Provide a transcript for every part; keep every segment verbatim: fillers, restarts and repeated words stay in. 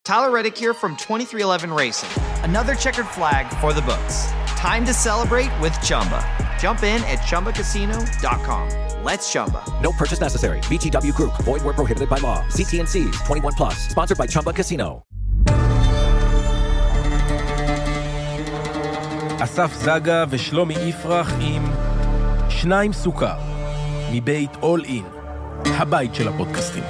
Tyler Reddick here from twenty-three eleven Racing. Another checkered flag for the books. Time to celebrate with Chumba. Jump in at chumba casino dot com. Let's Chumba. No purchase necessary. V G W Group. Void where prohibited by law. See T and C's. twenty-one plus. Sponsored by Chumba Casino. אסף זגה ושלומי יפרח עם שניים סוכר, מבית All In, הבית של הפודקאסטים.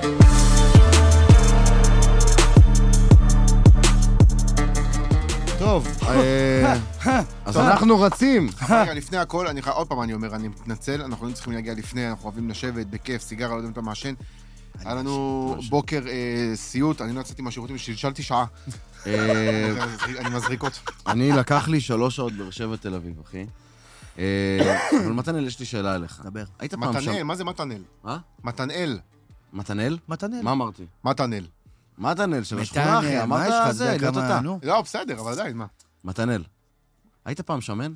טוב, אז אנחנו רצים. רגע, לפני הכל, עוד פעם אני אומר, אני מתנצל, אנחנו לא צריכים להגיע לפני, אנחנו אוהבים לשבת בכיף, סיגרה, לא יודעים את המעשן. היה לנו בוקר סיוט, אני לא יצאתי מהשירותים, שלשלתי שעה. אני מזריקות. אני לקח לי שלוש שעות באר שבע תל אביב, אחי. אבל מתנאל, יש לי שאלה אליך. דבר. היית פעם שם... מתנאל, מה זה מתנאל? מה? מתנאל. מתנאל? מתנאל. מה אמרתי? מתנאל. מתנאל של השכונה, אחי. אמרת זה, להיות אותה. לא, בסדר, אבל עדיין, מה? מתנאל. היית פעם שמן?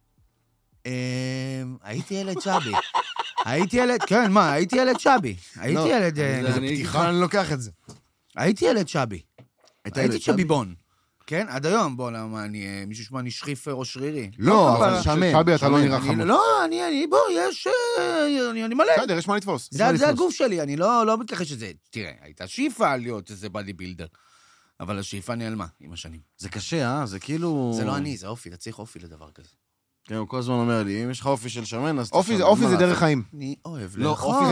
הייתי ילד שבי. הייתי ילד, כן, מה? הייתי ילד שבי. הייתי ילד... אני לוקח את זה. הייתי ילד שבי. הייתי שביבון. כן, עד היום, בוא, למה אני... מישהו שמה, אני שריף או שרירי. לא, אבל שמן. שבי, אתה לא נראה חמוד. לא, אני, בוא, יש... אני מלא. בסדר, יש מה לתפוס. זה הגוף שלי, אני לא מתכחש שזה... תראה, הייתה שאיפה להיות איזה בדי בילדר. אבל השאיפה נעלמה עם השנים. זה קשה, אה? זה כאילו... זה לא אני, זה אופי, אתה צריך אופי לדבר כזה. כן, הוא כל הזמן אומר לי, אם יש לך אופי של שמן, אז... אופי זה דרך חיים. אני אוהב לאכול.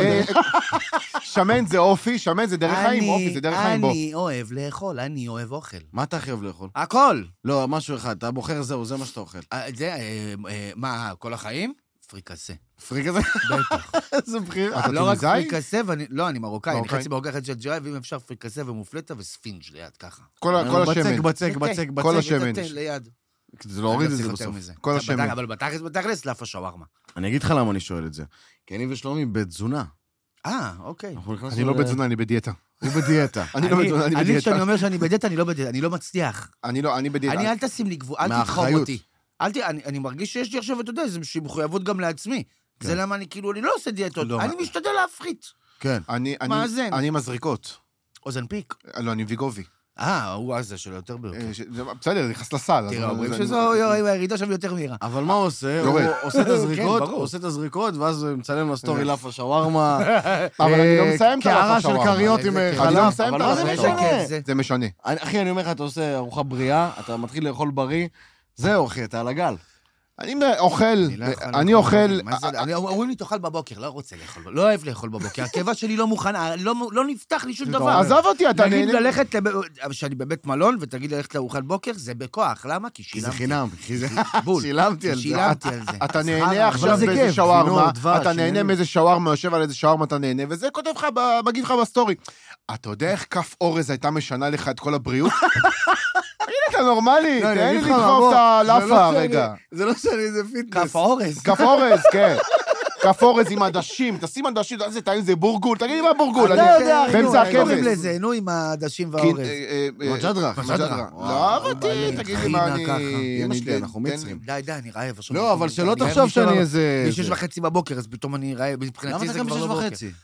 שמן זה אופי, שמן זה דרך חיים, אופי זה דרך חיים בו. אני אוהב לאכול, אני אוהב אוכל. מה אתה הכי אוהב לאכול? הכל. לא, משהו אחד, אתה בוחר זהו, זה מה שאתה אוכל. זה, מה, כל החיים? פריקסה. פריקסה? בטח. איזה בחירה. לא רק פריקסה, לא, אני מרוקאי, אני חצי מרוקאי, חצי ג'אי, ואם אפשר פריקסה ומופלטה וספינג' ליד, ככה. כל השמן. בצק, בצק, בצק. כל השמן. ליד. זה לא הוריד את זה בסוף. כל השמן. אבל בתכלס, בתכלס, לאפה שווארמה. אני אגיד לך למה אני שואל את זה. כי אני ושלומי בתזונה. אה, אוקיי. אני לא בתזונה, אני בדיאטה. הוא בדיאטה. אני לא בתזונה, אני בדיאטה. אני כשאני אומר שאני בדיאטה, אני לא בדיאטה, אני לא מצליח. אני לא, אני בדיאטה. אני אל תשים לי גבול, אל תדחוק אותי. אני מרגיש שיש לי עכשיו, אתה יודע, איזושהי מחויבות גם לעצמי. זה למה אני כאילו, אני לא עושה דיאטות, אני משתדל להפחית. כן. מאזן. אני מזריקות. אוזנפיק. לא, אני ויגובי. אה, הוא הזה שלו יותר ביותר. בסדר, זה נכנס לסל. תראה, אומרים שזו הירידה שם יותר מהירה. אבל מה הוא עושה? הוא עושה את הזריקות, הוא עושה את הזריקות, ואז הוא מצלם לסטורי לאפה שווארמה. אבל אני לא מסיים את קערה של קריות עם חלב. אני לא מסיים את זה משנה? זה משנה. אחי, אני אומר לך, אתה עושה ארוחה בריאה, אתה מתחיל לאכול בריא, זהו, אחי, אתה על הגל. אני אוכל, אני אוכל... אומרים לי, תאכל בבוקר, לא רוצה לאכול, לא אוהב לאכול בבוקר, הקיבה שלי לא מוכנה, לא נפתח לי שום דבר. עזוב אותי, אתה נהנה. נגיד ללכת, שאני בבית מלון, ותגיד ללכת לארוחת בוקר, זה בכוח, למה? כי שילמתי. זה חינם, בול. שילמתי על זה. שילמתי על זה. אתה נהנה עכשיו באיזה שווארמה, אתה נהנה מאיזה שווארמה, יושב על איזה שווארמה, אתה נהנה, וזה כותב לך, מגיד לך בסטורי. אתה יודע איך כף אורז הייתה משנה לך את כל הבריאות? הנה, אתה נורמלי, תן לי לדחוף את הלאפה רגע. זה לא שאני, זה פיטנס. כף אורז. כף אורז, כן. כף אורז עם עדשים, תשים עדשים, זה תאין זה בורגול, תגיד לי מה בורגול. אתה יודע, באמצע איך קוראים הכבש. לזה, נו עם העדשים והאורז. מג'דרה. מג'דרה. לא אהבתי, תגיד לי מה אני... אמא שלי, אנחנו מצרים. די, די, אני רעב. לא, אבל שלא תחשוב שאני איזה... יש שש וחצי בבוקר, אז פתאום אני רעב, מבחינתי זה כבר לא בוקר.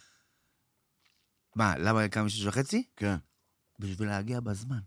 מה, למה קם שש וחצי? כן. בשביל להגיע בזמן.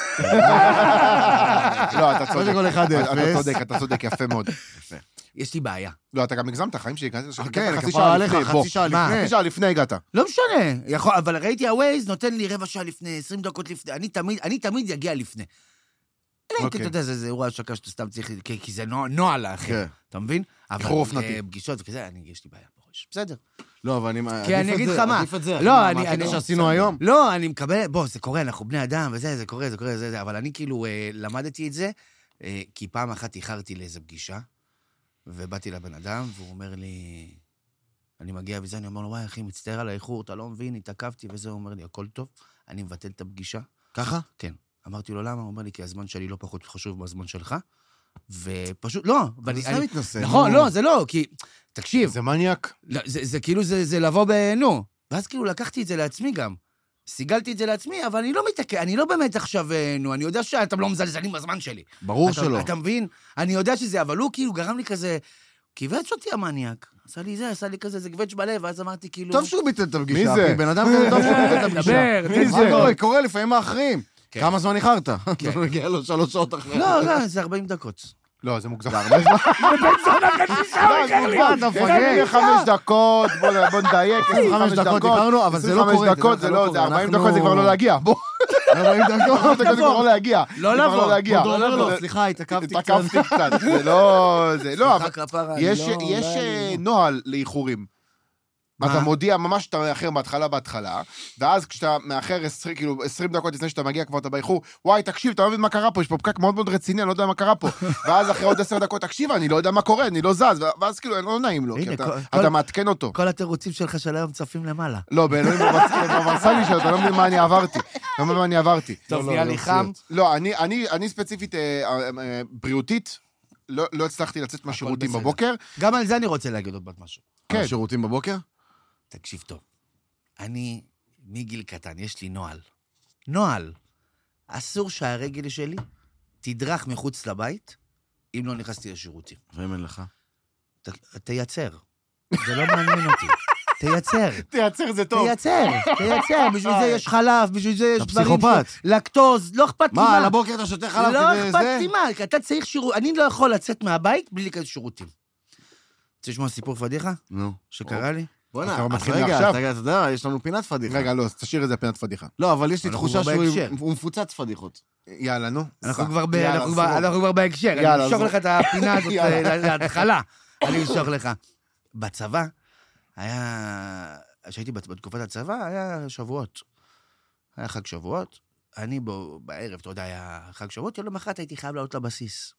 לא, אתה צודק, אתה צודק, אתה צודק, יפה מאוד. יפה. יש לי בעיה. לא, אתה גם הגזמת, החיים שלי, כן, כפרה עליך, חצי שעה לפני. חצי שעה לפני הגעת. לא משנה, אבל ראיתי הווייז נותן לי רבע שעה לפני, עשרים דקות לפני, אני תמיד יגיע לפני. אלא אתה יודע, זה אירוע שקה שאתה סתם צריך, כי זה נועל לאחר, אתה מבין? אבל פגישות וכזה, יש לי בעיה בראש. בסדר. לא, אבל אני... כי אני אגיד לך מה. עדיף את זה. לא, אני... מה שעשינו היום? לא, אני מקבל... בוא, זה קורה, אנחנו בני אדם, וזה, זה קורה, זה קורה, זה, זה. אבל אני כאילו למדתי את זה, כי פעם אחת איחרתי לאיזו פגישה, ובאתי לבן אדם, והוא אומר לי... אני מגיע וזה, אני אומר לו, וואי, אחי, מצטער על האיחור, אתה לא מבין, התעכבתי, וזה, הוא אומר לי, הכל טוב, אני מבטל את הפגישה. ככה? כן. אמרתי לו, למה? הוא אומר לי, כי הזמן שלי לא פחות חשוב מהזמן שלך, ופשוט, לא. זה סתם מתנסה. נכון, לא, זה לא, כי... תקשיב. זה מניאק. זה כאילו, זה לבוא נו. ואז כאילו לקחתי את זה לעצמי גם. סיגלתי את זה לעצמי, אבל אני לא מתעכב, אני לא באמת עכשיו, נו, אני יודע שאתם לא מזלזלים בזמן שלי. ברור שלא. אתה מבין? אני יודע שזה, אבל הוא כאילו גרם לי כזה, קיווץ אותי המניאק. עשה לי זה, עשה לי כזה, זה גבץ' בלב, ואז אמרתי כאילו... טוב שהוא ביטל את הפגישה. מי זה? בן אדם טוב שהוא ביטל את הפגישה. מי זה? קורה לפעמים האחרים. כמה זמן איחרת? אתה מגיע לו שלוש שעות אחרי. לא, לא, זה ארבעים דקות. לא, זה מוגזם. זה הרבה זמן. בן חצי שעה, זה מוגזם, עשרים וחמש דקות, בוא נדייק, עשרים וחמש דקות איחרנו, אבל זה לא קורה. עשרים וחמש דקות, זה לא, זה ארבעים דקות זה כבר לא להגיע, בוא. ארבעים דקות זה כבר לא להגיע. לא לבוא. לא לבוא. סליחה, התעכבתי קצת. התעכבתי קצת, זה לא... לא, אבל כפרה, יש לא, יש לא נוהל לאיחורים. אתה מודיע ממש שאתה מאחר בהתחלה בהתחלה, ואז כשאתה מאחר כאילו עשרים דקות לפני שאתה מגיע כבר אתה באיחור, וואי, תקשיב, אתה לא מבין מה קרה פה, יש פה פקק מאוד מאוד רציני, אני לא יודע מה קרה פה. ואז אחרי עוד עשר דקות, תקשיב, אני לא יודע מה קורה, אני לא זז, ואז כאילו, לא נעים לו, כי אתה מעדכן אותו. כל התירוצים שלך של היום צפים למעלה. לא, באלוהים בברסה לי שאתה לא מבין מה אני עברתי. לא מבין מה אני עברתי. טוב, נהיה לי חם. לא, אני ספציפית בריאותית, לא הצלחתי לצאת מהשירותים בבוקר. גם על זה אני רוצה להגיד עוד משהו. כן. שירותים בבוקר? תקשיב טוב, אני מגיל קטן, יש לי נועל. נועל. אסור שהרגל שלי תדרך מחוץ לבית, אם לא נכנסתי לשירותים. ואם אין לך? ת, תייצר. זה לא מעניין אותי. תייצר. תייצר זה טוב. תייצר, תייצר. בשביל זה יש חלב, בשביל זה יש דברים... אתה פסיכופת. לקטוז, לא אכפת לי מה. מה, על הבוקר אתה שותה חלב לא כדי זה? אכפת לי מה, אתה צריך שירות... אני לא יכול לצאת מהבית בלי להיכנס שירותים. רוצה לשמוע סיפור פדיחה? נו. שקרה לי? בוא'נה, אתה אז מתחיל רגע, מעכשיו? אתה יודע, יש לנו פינת פדיחה. רגע, לא, תשאיר את זה פינת פדיחה. לא, אבל יש לי אנחנו תחושה כבר שהוא בהקשר. הוא מפוצץ פדיחות. יאללה, נו. אנחנו סע. כבר ב- יאללה, אנחנו כבר- סע. אנחנו כבר בהקשר, יאללה, אני אמשוך אז- לך את הפינה הזאת יאללה. להתחלה. אני אמשוך לך. בצבא, היה... כשהייתי בת- בתקופת הצבא, היה שבועות. היה חג שבועות. אני בו- בערב, אתה יודע, היה חג שבועות, יום למחרת הייתי חייב לעלות לבסיס.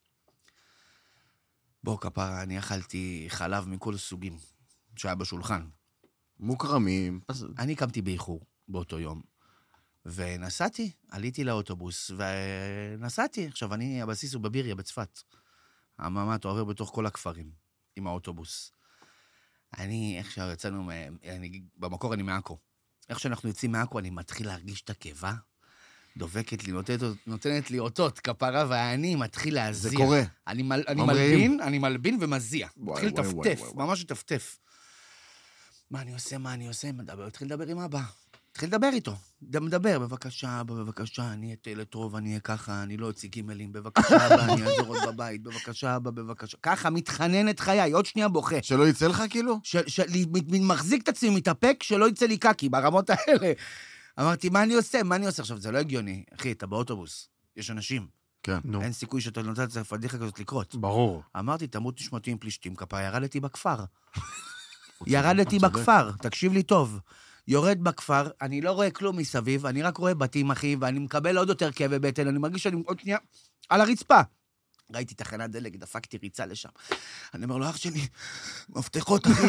בוא, כפרה, אני אכלתי חלב מכל סוגים שהיה בשולחן. מוקרמים. אני קמתי באיחור באותו יום, ונסעתי, עליתי לאוטובוס, ונסעתי. עכשיו, אני, הבסיס הוא בביריה, בצפת. הממ"ד עובר בתוך כל הכפרים, עם האוטובוס. אני, איך שיצאנו, אני, במקור אני מעכו. איך שאנחנו יוצאים מעכו, אני מתחיל להרגיש את הקיבה, דובקת לי, נותנת, נותנת לי אותות, כפרה, ואני מתחיל להזיע. זה קורה. אני, מל, אני אומרים. מלבין, אני מלבין ומזיע. וואי, מתחיל וואי, לטפטף, וואי, וואי. ממש לטפטף. מה אני עושה, מה אני עושה? מדבר, התחיל לדבר עם אבא. התחיל לדבר איתו. מדבר, בבקשה, אבא, בבקשה, אני אהיה תלת טוב, אני אהיה ככה, אני לא אוציא גימלים, בבקשה, אבא, אני אעזור עוד בבית, בבקשה, אבא, בבקשה. ככה, מתחנן את חיי, עוד שנייה בוכה. שלא יצא לך כאילו? ש- ש- לי- מ- מחזיק את עצמי, מתאפק, שלא יצא לי קקי, ברמות האלה. אמרתי, מה אני עושה? מה אני עושה? עכשיו, זה לא הגיוני. אחי, אתה באוטובוס, יש אנשים. כן. נו. אין סיכוי שאתה נותן את הפדיחה כזאת לקרות. ברור. אמרתי, תמות נשמתי עם פלישתים, כפה, ירדתי בכפר. ירדתי בכפר, תקשיב לי טוב. יורד בכפר, אני לא רואה כלום מסביב, אני רק רואה בתים, אחי, ואני מקבל עוד יותר כאבי בטן, אני מרגיש שאני עוד שנייה על הרצפה. ראיתי תחנת דלק, דפקתי ריצה לשם. אני אומר לו, אח שלי, מפתחות, אחי.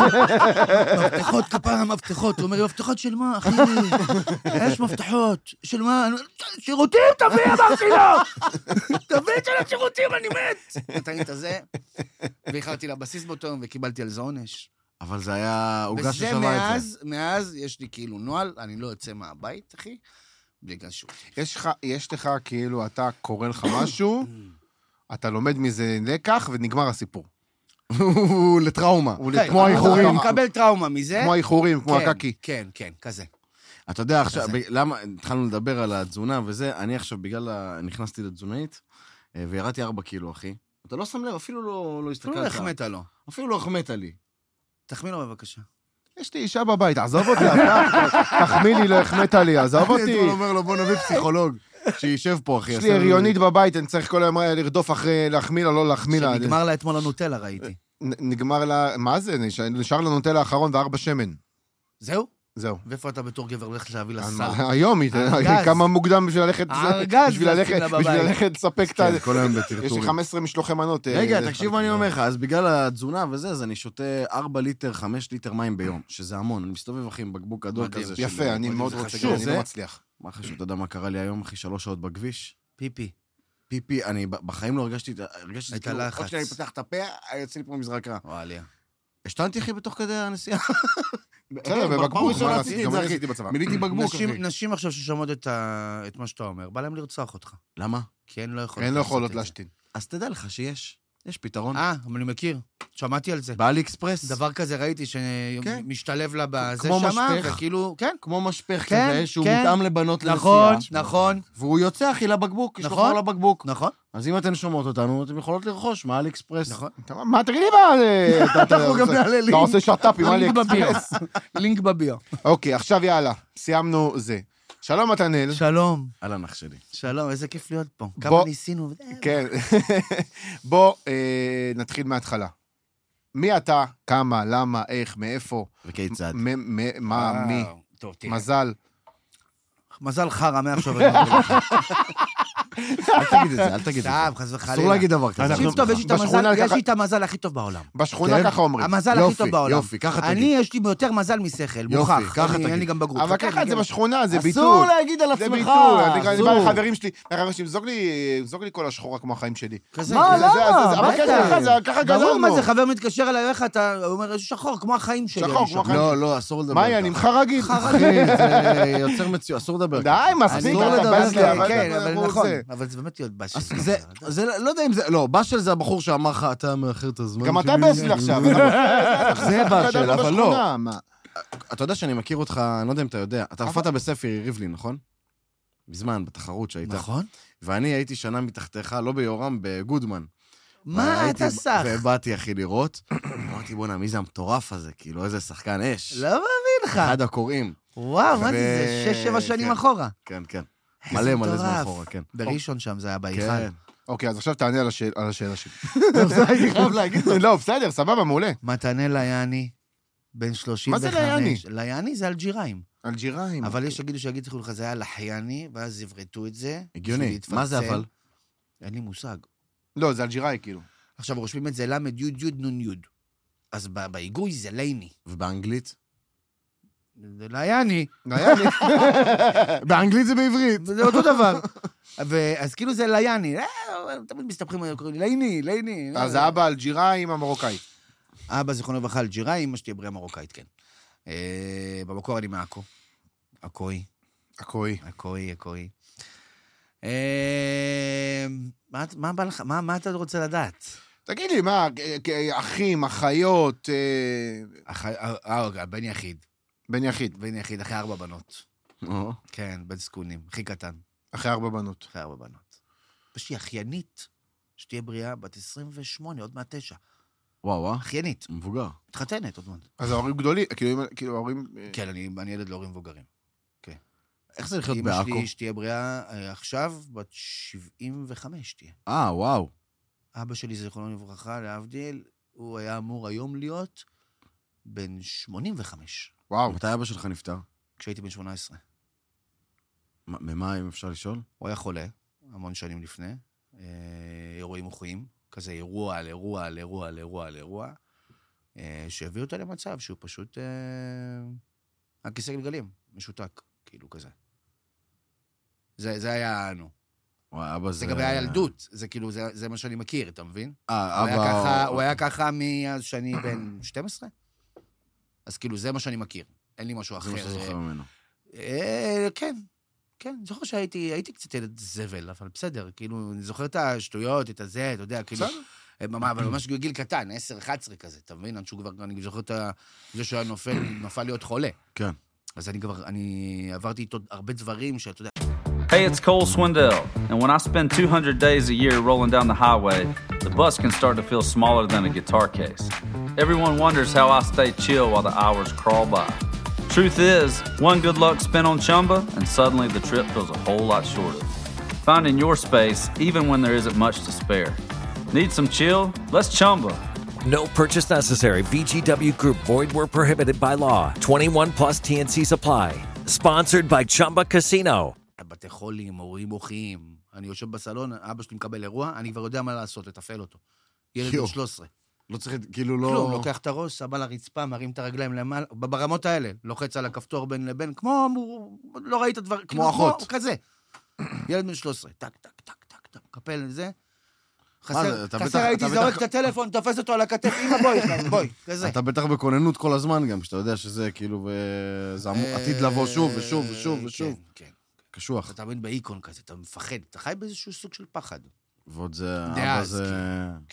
מפתחות, כפרה, מפתחות. הוא אומר לי, מפתחות של מה, אחי? יש מפתחות. של מה? אני אומר, שירותים, תביא, אמרתי לו! תביא את של השירותים, אני מת! נתן לי את הזה, ואיחרתי לבסיס באותו יום, וקיבלתי על זה עונש. אבל זה היה עוגה וזה ששווה את מאז, זה. מאז יש לי כאילו נוהל, אני לא יוצא מהבית, אחי, בלי גז שירותים. יש לך, יש לך כאילו, אתה קורא לך משהו, אתה לומד מזה לקח, ונגמר הסיפור. הוא לטראומה. הוא כן, כמו האיחורים. אתה מקבל טראומה מזה. כמו האיחורים, כמו כן, הקקי. כן, כן, כזה. אתה יודע, עכשיו, כזה. ב- למה, התחלנו לדבר על התזונה וזה, אני עכשיו בגלל, ה- נכנסתי לתזונאית, אה, וירדתי ארבע קילו, אחי. אתה לא שם לב, אפילו לא, לא הסתכלת. אפילו לא החמאת לו. אפילו לא החמאת לי. תחמיא לו בבקשה. יש לי אישה בבית, עזוב אותי, אתה, תחמיא לי, לא החמאת לי, עזוב אותי. אני אתמול אומר לו, בוא נביא פסיכולוג, שישב פה, אחי. יש עשה לי לנו- הריונית בבית, אני צריך כל היום לרדוף אחרי להחמיא לה, לא להחמיא לה. שנגמר לה אתמול הנוטלה, ראיתי. נ- נגמר לה, מה זה? נש- נשאר לנו נוטלה האחרון וארבע שמן. זהו? זהו. ואיפה אתה בתור גבר הולך להביא לה אז שר? מה, היום היא הארגז. היא קמה מוקדם בשביל ללכת, הארגז בשביל ללכת, לשים לה בשביל בבית. ללכת לספק את ה... כן, כל היום יש לי בטרטורים. חמש עשרה משלוחי מנות. אה, רגע, זה- תקשיב מה אני אומר לך, אז בגלל התזונה וזה, אז אני שותה ארבע ליטר, חמש ליטר מים ביום, שזה המון. אני מסתובב, אחי, עם בקבוק גדול מדהים. כזה. של- יפה, אני זה מאוד חשוב. רוצה, גם, אני זה- לא מצליח. מה חשוב, אתה יודע מה קרה לי היום, אחי, שלוש שעות בכביש? פיפי. פיפי, אני ב- בחיים לא הרגשתי, את ה- הרגשתי, את כאילו, הלחץ. עוד שניה אני פותח את הפה, יוצא לי פה מזרקה. וואליה. השתנתי, אחי, בתוך כדי הנסיעה. בסדר, בפעם בבקבוק, הראשונה מה עשיתי לעשות, את גם זה, אני אחי. עשיתי בצבא. מילאתי בקבוק, נשים- אחי. נשים עכשיו ששומעות את את מה שאתה אומר, בא להם לרצוח אותך. למה? כי הן לא יכולות הן לא לעשות יכולות את זה. להשתין. אז תדע לך שיש. יש פתרון. אה, אני מכיר. שמעתי על זה. באלי אקספרס. דבר כזה ראיתי שמשתלב לה בזה שמה, וכאילו, כן. כמו משפך כזה, שהוא מותאם לבנות לנסיעה. נכון, נכון. והוא יוצא, אחי, לבקבוק, יש לו חור לבקבוק. נכון. אז אם אתן שומעות אותנו, אתן יכולות לרכוש מאלי אקספרס. נכון. מה, תגידי מה? אתה עושה שטאפ עם מאלי אקספרס. לינק בביו. אוקיי, עכשיו יאללה, סיימנו זה. שלום, מתנאל. שלום. אהלן אח שלי. שלום, איזה כיף להיות פה. כמה ניסינו. כן. בוא נתחיל מההתחלה. מי אתה, כמה, למה, איך, מאיפה? וכיצד. מה, מי? מזל. מזל חרא, מעכשיו. אל תגיד את זה, אל תגיד את זה. סתם, חס וחלילה. אסור להגיד דבר כזה. תקשיב טוב, יש לי את המזל הכי טוב בעולם. בשכונה ככה אומרים. המזל הכי טוב בעולם. יופי, ככה תגיד. אני, יש לי יותר מזל משכל, מוכח. ככה תגיד. אין לי גם בגרות. אבל ככה זה בשכונה, זה ביטוי. אסור להגיד על עצמך. זה ביטוי. אני בא לחברים שלי, לחברים שלי, זוג לי כל השחורה כמו החיים שלי. מה, למה? אבל ככה גדלנו. ברור מה זה, חבר מתקשר אליי, איך אתה אומר, שחור, כמו החיים שלי. שחור, כמו החיים. לא, לא, אסור לדבר. מה, אני ממך רגיל. אחי, זה יוצר מציאות, אסור לדבר. די, מספיק. כן, אבל נכון. אבל זה באמת להיות באשל. זה, לא יודע אם זה, לא, באשל זה הבחור שאמר לך, אתה מאחר את הזמן. גם אתה באשל עכשיו. זה באשל, אבל לא. אתה יודע שאני מכיר אותך, אני לא יודע אם אתה יודע, אתה הופעת בספי ריבלין, נכון? בזמן, בתחרות שהייתה. נכון. ואני הייתי שנה מתחתיך, לא ביורם, בגודמן. מה אתה סך? ובאתי, אחי, לראות. אמרתי, בוא נעמי, זה המטורף הזה, כאילו, איזה שחקן אש. לא מאמין לך. אחד הקוראים. וואו, מה זה, זה שש, שבע שנים אחורה. כן, כן. מלא, מלא זמן אחורה, כן. בראשון שם זה היה בהיכל. כן. אוקיי, אז עכשיו תענה על השאלה שלי. זה הייתי חייב להגיד. לא, בסדר, סבבה, מעולה. מתנאל ליאני, בן שלושים וחמש. מה זה ליאני? ליאני זה אלג'יראים. אלג'יראים. אבל יש שיגידו שיגידו לך, זה היה לחייני, ואז יברטו את זה. הגיוני. מה זה אבל? אין לי מושג. לא, זה אלג'יראי כאילו. עכשיו רושמים את זה למד יוד יוד נון יוד. אז בהיגוי זה לייני. ובאנגלית? זה ליאני. ליאני. באנגלית זה בעברית. זה אותו דבר. אז כאילו זה ליאני. תמיד מסתבכים, קוראים לי לייני, לייני. אז האבא אלג'יראי עם המרוקאי. אבא זיכרונו לברכה אלג'יראי, אמא שלי עברייה מרוקאית, כן. במקור אני מעכו. עכוי. עכוי. עכוי, עכוי. מה בא לך? מה אתה רוצה לדעת? תגיד לי, מה, אחים, אחיות... בן יחיד. בן יחיד. בן יחיד, אחרי ארבע בנות. כן, בן זקונים, הכי קטן. אחרי ארבע בנות. אחרי ארבע בנות. יש לי אחיינית, שתהיה בריאה, בת עשרים ושמונה, עוד מעט תשע. וואו, וואו. אחיינית. מבוגר. מתחתנת עוד מעט. אז ההורים גדולים, כאילו ההורים... כן, אני ילד להורים מבוגרים. כן. איך זה לחיות בעכו? אמא שלי שתהיה בריאה עכשיו, בת שבעים וחמש תהיה. אה, וואו. אבא שלי, זיכרונו לברכה, להבדיל, הוא היה אמור היום להיות בן שמונים וחמש. וואו. מתי אבא שלך נפטר? כשהייתי בן שמונה עשרה. ממה, אם אפשר לשאול? הוא היה חולה, המון שנים לפני. אירועים מוחיים, כזה אירוע על אירוע על אירוע על אירוע על אירוע, שהביא אותו למצב שהוא פשוט... הכיסא גלגלים, משותק, כאילו כזה. זה, זה היה, נו. וואי, אבא זה... זה גם היה ילדות, זה כאילו, זה, זה מה שאני מכיר, אתה מבין? אה, אבא... הוא היה ככה, הוא היה ככה מאז שאני בן שתים עשרה? אז כאילו, זה מה שאני מכיר. אין לי משהו אחר. זה מה שזוכר ממנו. כן, כן. אני זוכר שהייתי, הייתי קצת ילד זבל, אבל בסדר, כאילו, אני זוכר את השטויות, את הזה, אתה יודע, כאילו... אבל ממש גיל קטן, עשר אחת עשרה כזה, אתה מבין? אני זוכר את זה שהוא היה נופל, נפל להיות חולה. כן. אז אני כבר, אני עברתי איתו הרבה דברים שאתה יודע... Hey, it's Cole Swindell, and when I spend two hundred days a year rolling down the highway, the bus can start to feel smaller than a guitar case. Everyone wonders how I stay chill while the hours crawl by. Truth is, one good luck spent on Chumba, and suddenly the trip feels a whole lot shorter. Finding your space, even when there isn't much to spare. Need some chill? Let's Chumba. No purchase necessary. V G W Group. Void where prohibited by law. twenty-one plus T N C Supply. Sponsored by Chumba Casino. בתי חולים, הורים מוחיים. אני יושב בסלון, אבא שלי מקבל אירוע, אני כבר יודע מה לעשות, לתפעל אותו. ילד בן שלוש עשרה. לא צריך, כאילו לא... כלום, לוקח את הראש, סבא לרצפה, מרים את הרגליים למעלה, ברמות האלה, לוחץ על הכפתור בין לבין, כמו, לא ראית דבר, כמו אחות. כזה. ילד בן שלוש עשרה, טק, טק, טק, טק, טק, מקפל את זה. חסר, חסר הייתי זורק את הטלפון, תופס אותו על הכתף, אמא בואי, בואי, כזה. אתה בטח בכוננות כל הזמן גם, שאתה יודע שזה כאילו, זה עתיד לבוא שוב ושוב ושוב ושוב. כן, כן. קשוח. אתה תמיד באיקון כזה, אתה מפחד, אתה חי באיזשהו סוג של פחד. ועוד זה, אבא זה... כן.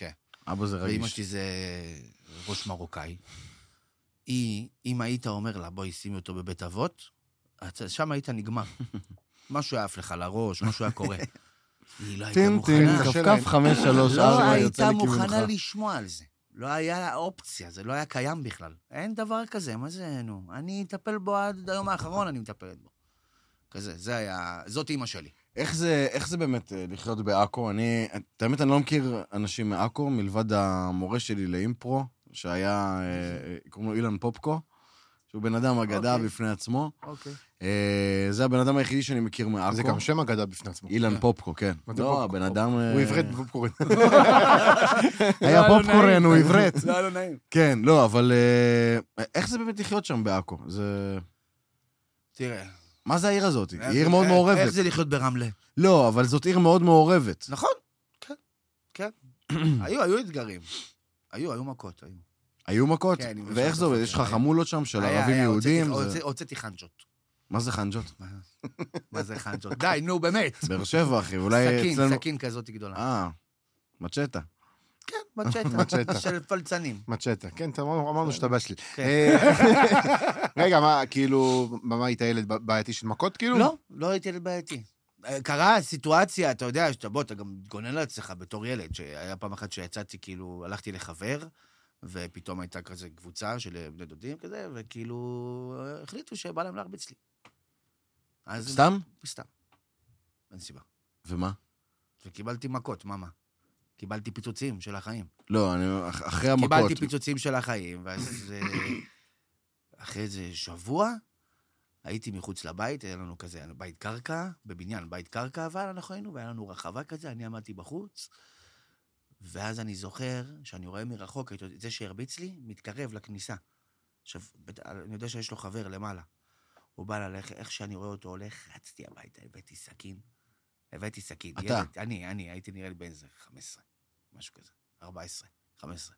אבא זה רגיש. ואמא שלי זה ראש מרוקאי. היא, אם היית אומר לה, בואי, שימי אותו בבית אבות, שם היית נגמר. משהו היה עף לך לראש, משהו היה קורה. היא לא הייתה מוכנה. כפכף חמש, שלוש, לא ארבע, הייתה מוכנה לשמוע על זה. לא היה אופציה, זה לא היה קיים בכלל. אין דבר כזה, מה זה, נו? אני אטפל בו עד היום האחרון, אני מטפלת בו. כזה, זה היה, זאת אמא שלי. איך זה, איך זה באמת לחיות בעכו? אני, האמת, אני לא מכיר אנשים מעכו, מלבד המורה שלי לאימפרו, שהיה, קוראים לו אילן פופקו, שהוא בן אדם אגדה בפני עצמו. אוקיי. זה הבן אדם היחידי שאני מכיר מעכו. זה גם שם אגדה בפני עצמו. אילן פופקו, כן. לא, הבן אדם... הוא עברת בפופקורן. היה פופקורן, הוא עברת. זה היה לא נעים. כן, לא, אבל איך זה באמת לחיות שם בעכו? זה... תראה. מה זה העיר הזאת? היא עיר מאוד מעורבת. איך זה לחיות ברמלה? לא, אבל זאת עיר מאוד מעורבת. נכון, כן, כן. היו, היו אתגרים. היו, היו מכות, היו. היו מכות? ואיך זה עובד? יש לך חמולות שם של ערבים יהודים? הוצאתי חנג'ות. מה זה חנג'ות? מה זה חנג'ות? די, נו, באמת. באר שבע, אחי, אולי סכין, אצלנו... סכין כזאת גדולה. אה, מצ'טה. כן, מצ'טה. של פלצנים. מצ'טה, כן, אמרנו שאתה בא שלי. רגע, מה, כאילו, מה היית ילד בעייתי של מכות, כאילו? לא, לא הייתי ילד בעייתי. קרה סיטואציה, אתה יודע, שאתה בוא, אתה גם גונן לעצמך בתור ילד, שהיה פעם אחת שיצאתי, כאילו, הלכתי לחבר, ופתאום הייתה כזה קבוצה של בני דודים כזה, וכאילו, החליטו שבא להם להרביץ לי. סתם? סתם. אין סיבה. ומה? וקיבלתי מכות, מה מה? קיבלתי פיצוצים של החיים. לא, אני, אחרי המכות... קיבלתי פיצוצים של החיים, ואז אחרי איזה שבוע, הייתי מחוץ לבית, היה לנו כזה בית קרקע, בבניין בית קרקע, אבל אנחנו היינו, והיה לנו רחבה כזה, אני עמדתי בחוץ, ואז אני זוכר שאני רואה מרחוק את זה שהרביץ לי, מתקרב לכניסה. עכשיו, אני יודע שיש לו חבר למעלה. הוא בא ללכת, איך שאני רואה אותו הולך, רצתי הביתה, הבאתי סכין. הבאתי סכין. אתה? ילד, אני, אני, הייתי נראה לי בן זה, חמש עשרה, משהו כזה, ארבע עשרה, חמש עשרה.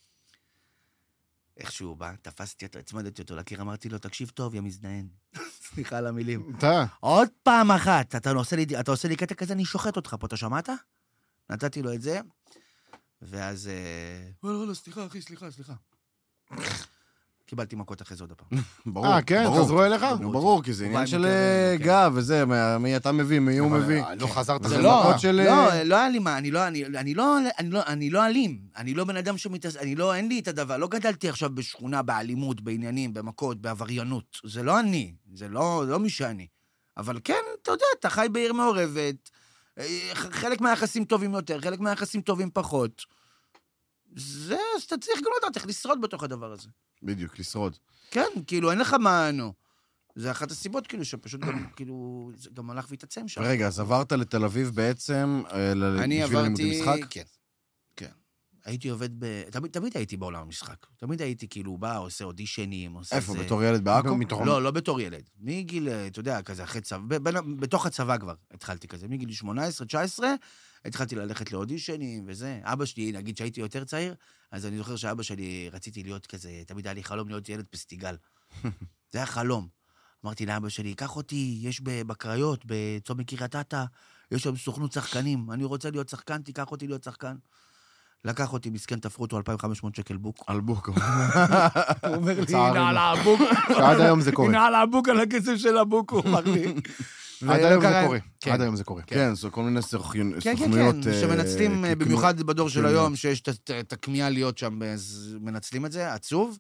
איך שהוא בא, תפסתי אותו, הצמדתי אותו לקיר, אמרתי לו, תקשיב טוב, יא מזדיין. סליחה על המילים. אתה? עוד פעם אחת, אתה עושה לי, אתה עושה לי קטע כזה, אני שוחט אותך פה, אתה שמעת? נתתי לו את זה, ואז... לא, לא, לא, סליחה, אחי, סליחה, סליחה. קיבלתי מכות אחרי זה עוד הפעם. ברור. אה, כן, חזרו אליך? ברור, כי זה עניין של גב וזה, מי אתה מביא, מי הוא מביא. לא חזרת זה לא, לא, לא היה לי מה, אני לא, אני לא, אני לא, אני לא אלים. אני לא בן אדם שמתעס... אני לא, אין לי את הדבר, לא גדלתי עכשיו בשכונה, באלימות, בעניינים, במכות, בעבריינות. זה לא אני, זה לא, לא מי שאני. אבל כן, אתה יודע, אתה חי בעיר מעורבת, חלק מהיחסים טובים יותר, חלק מהיחסים טובים פחות. זה, אז אתה צריך גם לדעת, צריך לשרוד בתוך הדבר הזה. בדיוק, לשרוד. כן, כאילו, אין לך מה, נו. זה אחת הסיבות, כאילו, שפשוט גם, כאילו, זה גם הלך והתעצם שם. רגע, אז עברת לתל אביב בעצם, בשביל לימודי משחק? כן, כן. הייתי עובד ב... תמיד, תמיד הייתי בעולם המשחק. תמיד הייתי, כאילו, בא, עושה אודישנים, עושה איפה, זה... בתור ילד בעכו? לא, לא בתור ילד. מגיל, אתה יודע, כזה, אחרי צבא, בתוך הצבא כבר התחלתי כזה. מגיל שמונה עשרה תשע עשרה, התחלתי ללכת לאודישנים וזה. אבא שלי, נגיד שהייתי יותר צעיר, אז אני זוכר שאבא שלי, רציתי להיות כזה, תמיד היה לי חלום להיות ילד פסטיגל. זה היה חלום. אמרתי לאבא שלי, קח אותי, יש בקריות, בצומת קריית אתא, יש שם סוכנות שחקנים, אני רוצה להיות שחקן, תיקח אותי להיות שחקן. לקח אותי, מסכן, תפרו אותו אלפיים וחמש מאות שקל בוק. על בוק. הוא אומר לי, הנה על הבוק. שעד היום זה קורה. הנה על הבוק, על הכסף של הבוק, הוא אמר לי. עד היום זה קורה. עד היום זה קורה. כן, זה כל מיני סוכנויות... כן, כן, כן, שמנצלים, במיוחד בדור של היום, שיש את הכמיהה להיות שם, מנצלים את זה, עצוב.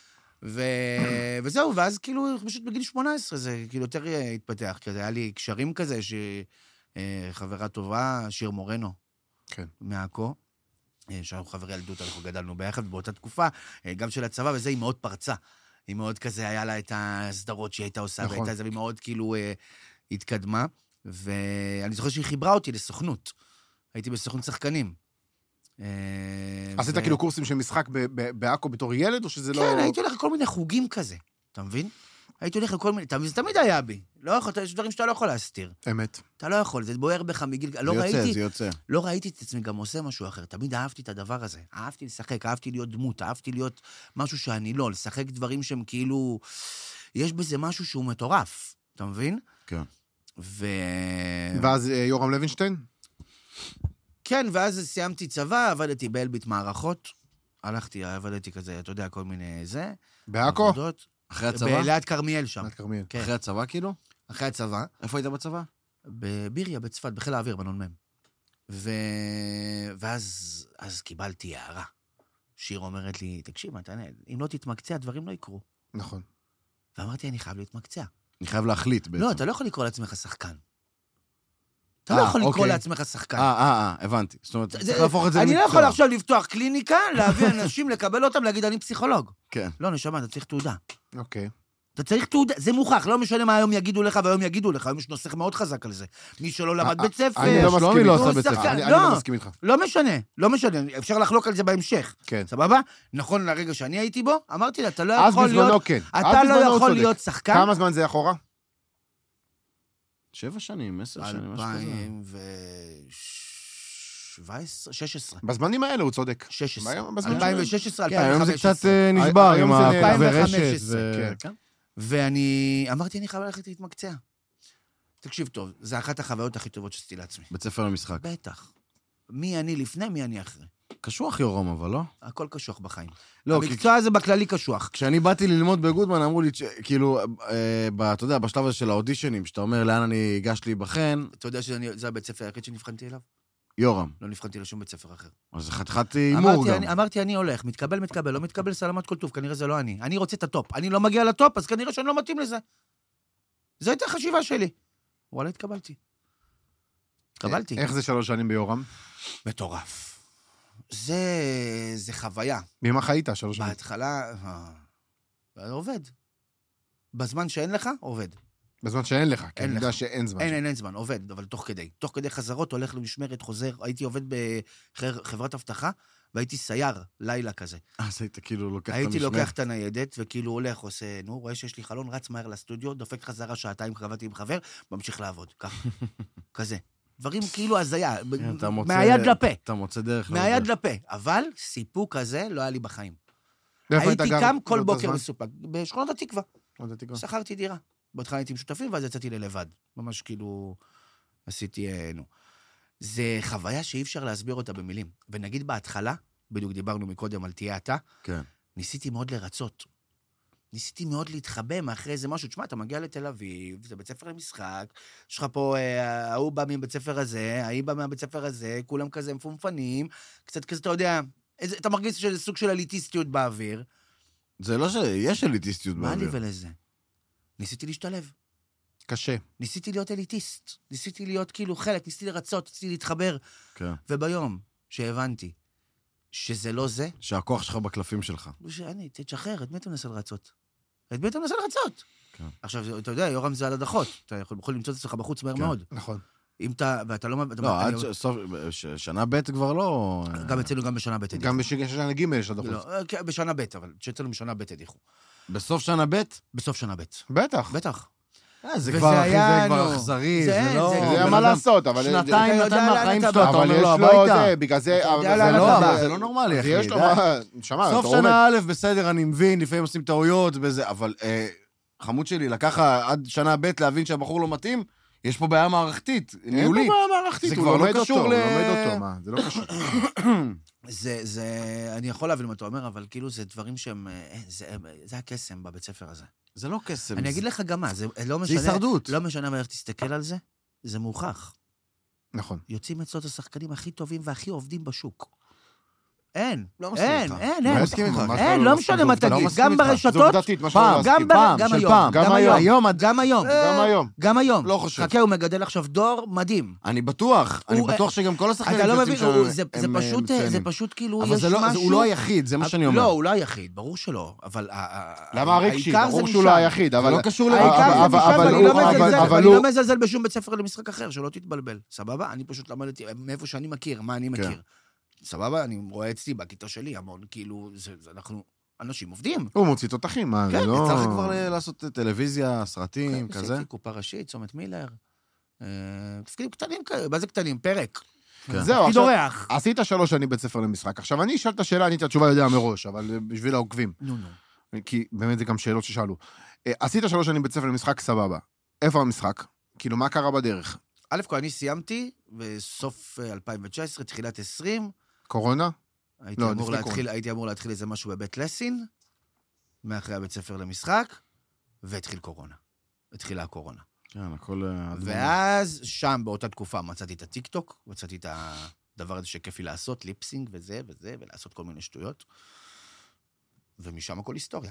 וזהו, ואז כאילו, פשוט בגיל שמונה עשרה, זה כאילו יותר התפתח, כי היה לי קשרים כזה, שחברה טובה, שיר מורנו, מעכו, שאנחנו חברי ילדות, אנחנו גדלנו ביחד באותה תקופה, גם של הצבא, וזה היא מאוד פרצה. היא מאוד כזה, היה לה את הסדרות שהיא הייתה עושה, והייתה איזה, והיא מאוד כאילו התקדמה, ואני זוכר שהיא חיברה אותי לסוכנות. הייתי בסוכנות שחקנים. עשית כאילו קורסים של משחק בעכו בתור ילד, או שזה לא... כן, הייתי הולך לכל מיני חוגים כזה, אתה מבין? הייתי הולך לכל מיני... זה תמיד היה בי. לא יכול, יש דברים שאתה לא יכול להסתיר. אמת. אתה לא יכול, זה בוער בך מגיל... זה יוצא, זה יוצא. לא ראיתי את עצמי גם עושה משהו אחר. תמיד אהבתי את הדבר הזה. אהבתי לשחק, אהבתי להיות דמות, אהבתי להיות משהו שאני לא, לשחק דברים שהם כאילו... יש בזה משהו שהוא מטורף, אתה מבין? כן. ו... ואז יורם לוינשטיין? כן, ואז סיימתי צבא, עבדתי באלביט מערכות, הלכתי, עבדתי כזה, אתה יודע, כל מיני זה. בעכו? עבודות. אחרי הצבא? ליד כרמיאל שם. ליד כרמיאל. כן. אחרי הצבא כאילו? אחרי הצבא. איפה היית בצבא? בביריה, בצפת, בחיל האוויר, בנון מם. ו... ואז אז קיבלתי הערה. שיר אומרת לי, תקשיב, מתנה, אם לא תתמקצע, הדברים לא יקרו. נכון. ואמרתי, אני חייב להתמקצע. אני חייב להחליט בעצם. לא, אתה לא יכול לקרוא לעצמך שחקן. אתה לא יכול לקרוא לעצמך שחקן. אה, אה, אה, הבנתי. זאת אומרת, צריך להפוך את זה למקצוע. אני לא יכול עכשיו לפתוח קליניקה, להביא אנשים, לקבל אותם, להגיד, אני פסיכולוג. כן. לא, נשמה, אתה צריך תעודה. אוקיי. אתה צריך תעודה, זה מוכח, לא משנה מה היום יגידו לך והיום יגידו לך, היום יש נוסח מאוד חזק על זה. מי שלא למד בית ספר... אני לא מסכים איתך. לא עושה בית ספר. אני לא מסכים איתך. לא משנה, לא משנה, אפשר לחלוק על זה בהמשך. כן. סבבה? נכון לרגע שאני הייתי בו, אמרתי לה, אתה לא יכול להיות... אז בזמנו כן. אתה לא יכול להיות שחקן. כמה זמן זה אחורה? שבע שנים, עשר שנים, משהו כזה. אלפיים ושבע עשרה, שש עשרה. בזמנים האלה הוא צודק. שש עשרה. בזמן אלפיים ושש עשרה, כן, אלפיים היום וחמש זה עשרה. קצת נשבר עם אלפיים וחמש הרשת. עשרה, כן. ואני אמרתי, אני חייב ללכת להתמקצע. תקשיב טוב, זה אחת החוויות הכי טובות שעשיתי לעצמי. בית ספר למשחק. בטח. מי אני לפני, מי אני אחרי. קשוח יורם, אבל לא? הכל קשוח בחיים. לא, המקצוע הזה בכללי קשוח. כשאני באתי ללמוד בגודמן, אמרו לי, כאילו, אתה יודע, בשלב הזה של האודישנים, שאתה אומר לאן אני אגש להיבחן... אתה יודע שזה הבית ספר היחיד שנבחנתי אליו? יורם. לא נבחנתי לשום בית ספר אחר. אז חתיכת הימור גם. אמרתי, אני הולך, מתקבל, מתקבל, לא מתקבל, סלמת כל טוב, כנראה זה לא אני. אני רוצה את הטופ. אני לא מגיע לטופ, אז כנראה שאני לא מתאים לזה. זו הייתה החשיבה שלי. וואלה, התקבלתי. התקבלתי. איך זה שלוש שנים ביורם? מטורף. זה, זה חוויה. ממה חיית שלוש שנים? בהתחלה, אה, עובד. בזמן שאין לך, עובד. בזמן שאין לך, כי אני יודע לך. שאין זמן. אין, אין, אין זמן, עובד, אבל תוך כדי. תוך כדי חזרות, הולך למשמרת, חוזר. הייתי עובד בחברת הבטחה, והייתי סייר, לילה כזה. אז היית כאילו לוקח את הייתי המשמרת. לוקח את הניידת, וכאילו הולך, עושה, נו, רואה שיש לי חלון, רץ מהר לסטודיו, דופק חזרה שעתיים, קבעתי עם חבר, ממשיך לעבוד, ככה. כזה. דברים כאילו הזיה, מהיד לפה. אתה מוצא דרך. מהיד לפה. אבל סיפוק כזה לא היה לי בחיים. ואיפה היית הייתי גר קם כל באותו בוקר זמן? מסופק, בשכונות התקווה. עוד התקווה. שכרתי דירה. בהתחלה הייתי עם שותפים, ואז יצאתי ללבד. ממש כאילו, עשיתי, נו. זה חוויה שאי אפשר להסביר אותה במילים. ונגיד בהתחלה, בדיוק דיברנו מקודם על תהיה אתה, כן. ניסיתי מאוד לרצות. ניסיתי מאוד להתחבא מאחרי איזה משהו. תשמע, אתה מגיע לתל אביב, זה בית ספר למשחק, יש לך פה, ההוא בא מבית ספר הזה, ההיא בא מהבית ספר הזה, כולם כזה מפומפנים, קצת כזה, אתה יודע, איזה, אתה מרגיש שזה סוג של אליטיסטיות באוויר. זה לא ש... יש אליטיסטיות מה לי באוויר. ולזה? ניסיתי להשתלב. קשה. ניסיתי להיות אליטיסט. ניסיתי להיות כאילו חלק, ניסיתי לרצות, ניסיתי להתחבר. כן. וביום שהבנתי שזה לא זה, שהכוח שלך בקלפים שלך. שאני, תשחרר, את מי אתה מנסה לרצות? את מי אתה מנסה לרצות? כן. עכשיו, אתה יודע, יורם זה על הדחות. אתה יכול, יכול למצוא את עצמך בחוץ מהר כן. מאוד. נכון. אם אתה, ואתה לא... לא, עד סוף... שנה ב' כבר לא... גם אצלנו גם בשנה ב' הדיחו. גם בשנה ג' יש הדחות. לא, כן, בשנה ב', אבל שאצלנו בשנה ב' הדיחו. בסוף שנה ב'? בסוף שנה ב'. בטח. בטח. זה וזה כבר, אחי, היה, זה כבר נו. אכזרי, זה זה אין, לא... זה- זה מה לעשות, אבל... שנתיים אתה נתן יודע מהחיים לאן שלו, אתה אתה בא. אבל אומר יש לו לו הביתה. זה, בגלל זה... יודע אבל לאן זה אתה לא- בא. זה לא נורמלי, אז אחי. יש לו די. מה... נשמה, סוף אתה עומד. שנה א', בסדר, אני מבין, לפעמים עושים טעויות וזה, אבל אה, חמוד שלי, לקח עד שנה ב' להבין שהבחור לא מתאים, יש פה בעיה מערכתית, אין ניהולית. פה בעיה מערכתית, זה הוא כבר לא לומד קשור אותו, ל- הוא לומד אותו, מה? זה לא קשור. זה, זה, אני יכול להבין מה אתה אומר, אבל כאילו זה דברים שהם, אה, זה, זה הקסם בבית ספר הזה. זה לא קסם. אני זה- אגיד לך גם מה, זה לא משנה... הישרדות. לא משנה מה איך תסתכל על זה, זה מוכח. נכון. יוצאים אצלות השחקנים הכי טובים והכי עובדים בשוק. אין, לא מסכים אין, איתך. אין, לא אין. מסכים איתך. ממש אין, לא לא מסכים, משנה מה זה עובדה, תגיד, לא מסכים גם איתך. ברשתות, זה עובדתית, מה שאתה לא גם מסכים. ב- פעם, גם של היום, פעם. גם גם היום, היום, גם היום, גם היום. גם היום. לא חושב. חכה, הוא מגדל עכשיו דור מדהים. אני בטוח, אני הוא- בטוח שגם כל השחקנים אתה לא שיוצאים מבין, שם הוא- זה זה הם, פשוט, אה, זה מצוינים. פשוט כאילו, אבל יש זה לא- משהו... הוא לא היחיד, זה מה שאני אומר. לא, הוא לא היחיד, ברור שלא, אבל... ה- ה- למה הרגשי? העיקר זה ברור שהוא משם. לא היחיד, אבל... לא קשור אבל- העיקר זה אבל- משם, אבל ואני הוא- לא אבל- מזלזל, אבל ואני הוא- לא מזלזל בשום בית ספר למשחק אחר, שלא תתבלבל, סבבה? אני פשוט למדתי מאיפה שאני מכיר, מה אני מכיר. סבבה? אני רואה אצלי בכיתה שלי המון, כאילו, זה- זה- אנחנו אנשים עובדים. הוא מוציא תותחים, מה? כן, זה לא... יצא לך כבר ל- לעשות טלוויזיה, סרטים, כן, כזה? עשיתי קופה ראשית, צומת מילר. אה, תפקידים קטנים כאלה, מה זה קטנים? פרק. כן. זהו, תפקיד עכשיו... אורח. עשית שלוש שנים בית ספר למשחק. עכשיו, אני אשאל את השאלה, אני את התשובה יודע מראש, אבל בשביל העוקבים. נו, נו. כי באמת זה גם שאלות ששאלו. אה, עשית שלוש שנים בית ספר למשחק, סבבה. איפה המשחק? כאילו, מה קרה בדרך? א' כל, אני סיימתי, בסוף אלפיים תשע עשרה, תחילת עשרים. קורונה? הייתי, לא, אמור לפני להתחיל, קורונה. הייתי אמור להתחיל איזה משהו בבית לסין, מאחרי הבית ספר למשחק, והתחיל קורונה. התחילה הקורונה. כן, הכל... אה, ואז שם, באותה תקופה, מצאתי את הטיק-טוק, מצאתי את הדבר הזה שכיף לי לעשות, ליפסינג וזה וזה, ולעשות כל מיני שטויות. ומשם הכל היסטוריה.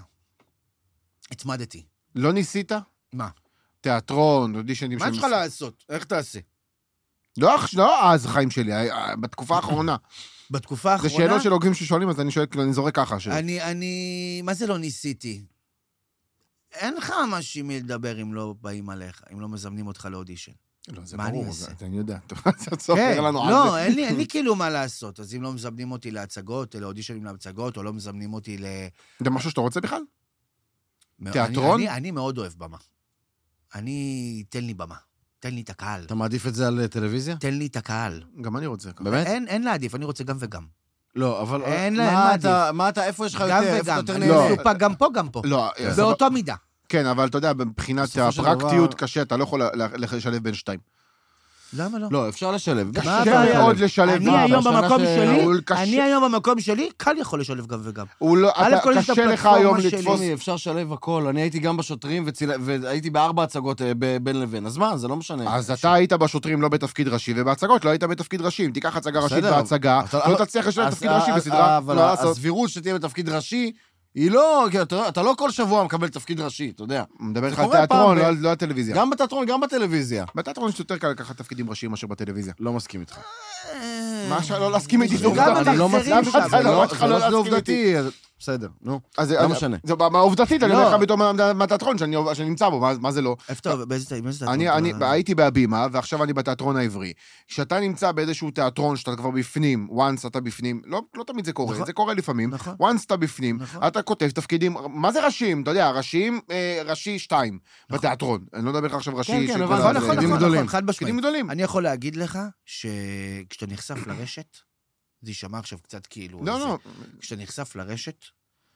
התמדתי. לא ניסית? מה? תיאטרון, אודישנים... מה יש לך לעשות? איך תעשה? לא, לא אז החיים שלי, בתקופה האחרונה. בתקופה זה האחרונה... שאלות של הוגים ששואלים, אז אני שואל, אני זורק ככה. אני, אני... מה זה לא ניסיתי? אין לך ממש עם מי לדבר אם לא באים עליך, אם לא מזמנים אותך לאודישן. לא, זה מה אני ברור, אעשה? אני יודע. אתה סופר לנו על זה. לא, אין לי, אין לי כאילו מה לעשות. אז אם לא מזמנים אותי להצגות, לאודישנים להצגות, או לא מזמנים אותי ל... זה משהו שאתה רוצה בכלל? אני- תיאטרון? אני, אני מאוד אוהב במה. אני... תן לי במה. תן לי את הקהל. אתה מעדיף את זה על טלוויזיה? תן לי את הקהל. גם אני רוצה. באמת? אין, אין להעדיף, אני רוצה גם וגם. לא, אבל... אין מה לה- אין מה אתה- מה אתה, איפה יש לך גם יותר, איפה וגם. אתה יותר אני נהנה? מסופק גם פה, גם פה. לא, באותו מידה. כן, אבל אתה יודע, מבחינת בסופו של הפרקטיות דבר- קשה, אתה לא יכול לשלב בין שתיים. למה לא? לא, אפשר לשלב. מה קשה הבעיה? מאוד לשלב. אני מה, היום בשנה במקום ש- שלי, הוא קשה- אני היום במקום שלי, קל יכול לשלב גם וגם. הוא לא, א', אתה- כל יש את קשה לך הפלטפורמה היום שלי. לתפוס... טומי, אפשר לשלב הכל. אני הייתי גם בשוטרים וציל- והייתי בארבע הצגות אה, ב- בין לבין. אז מה, זה לא משנה. אז אתה היית בשוטרים לא בתפקיד ראשי, ובהצגות לא היית בתפקיד ראשי. אם תיקח הצגה ראשית בסדר. בהצגה, אתה- לא תצליח לשלב אז- תפקיד ראשי אז- בסדרה, אבל לא לעשות. הסבירות שתהיה בתפקיד ראשי, היא לא... כי אתה אתה לא כל שבוע מקבל תפקיד ראשי, אתה יודע. מדבר איתך זה על קורה תיאטרון, פעם לא ב- על- לא על טלוויזיה. גם בתיאטרון, גם בטלוויזיה. בתיאטרון יש יותר קל לקחת תפקידים ראשיים מאשר בטלוויזיה. לא מסכים איתך. מה שלא להסכים איתי, זה גם עובדה. על אני לא אחרים מסכים שם. איתך, זה לא לא שלך זה לא לא שזה להסכים איתי. עובדתי, אז בסדר, נו. אז זה- לא אני- משנה. זה מה עובדתית, אני לא. אומר לך בתור מה- מהתיאטרון שאני שאני נמצא בו, מה- מה זה לא? איפה אתה, באיזה תיאטרון? אני, אני אתה- הייתי בהבימה, ועכשיו אני בתיאטרון העברי. כשאתה נמצא באיזשהו תיאטרון שאתה כבר בפנים, once אתה בפנים, לא, לא תמיד זה קורה, נכון. זה קורה לפעמים, נכון. once אתה בפנים, נכון. אתה כותב תפקידים, מה זה ראשים? אתה יודע, ראשים, אה, ראשי שתיים, בתיאטרון. אני לא מדבר לך עכשיו ראשי, כן, כן, שכל אבל- זה- נכון, זה- נכון, תפקידים נכון, גדולים. נכון, חד משמעית. תפקידים גדולים. אני יכול להגיד לך שכשאתה נחשף לרשת, זה יישמע עכשיו קצת כאילו... לא, איזה- לא, כשאתה נחשף לרשת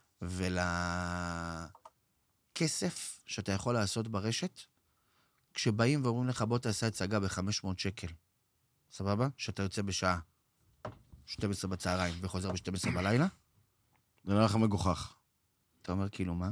ולכסף שאתה יכול לעשות ברשת, כשבאים ואומרים לך, בוא תעשה הצגה ב-חמש מאות שקל, סבבה? שאתה יוצא בשעה שתים עשרה בצהריים וחוזר ב-שתים עשרה בלילה, זה נראה לך מגוחך. אתה אומר כאילו, מה?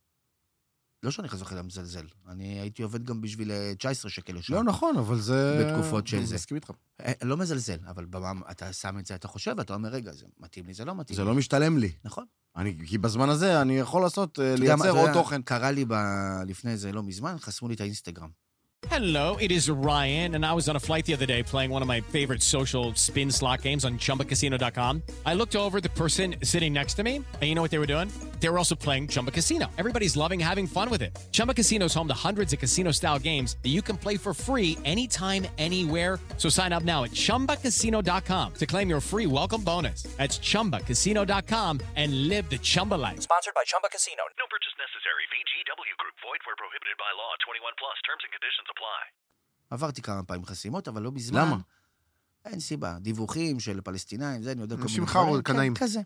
לא שאני חזור לך למזלזל, אני הייתי עובד גם בשביל אה, תשע עשרה שקל לשעה. לא נכון, אבל זה... בתקופות של אני זה. מסכים איתך. אה, לא מזלזל, אבל במה, אתה שם את זה, אתה חושב, אתה אומר, רגע, זה מתאים לי, זה לא מתאים זה לי. לא משתלם לי. נכון. אני, כי בזמן הזה אני יכול לעשות, אה, אתה יודע מה, לייצר אתה עוד יודע, תוכן. קרה לי ב- לפני זה לא מזמן, חסמו לי את האינסטגרם. Hello, it is Ryan, and I was on a flight the other day playing one of my favorite social spin slot games on chumba casino dot com. I looked over at the person sitting next to me, and you know what they were doing? They were also playing Chumba Casino. Everybody's loving having fun with it. Chumba Casino is home to hundreds of casino-style games that you can play for free anytime, anywhere. So sign up now at chumba casino dot com to claim your free welcome bonus. That's chumba casino dot com and live the Chumba life. Sponsored by Chumba Casino. No purchase necessary. V G W Group. Void where prohibited by law. twenty-one plus. Terms and conditions apply. עברתי כמה פעמים חסימות, אבל לא בזמן. למה? אין סיבה. דיווחים של פלסטינאים, זה, אני יודע כל מיני אנשים דברים. חרו, קנאים. כן, כזה.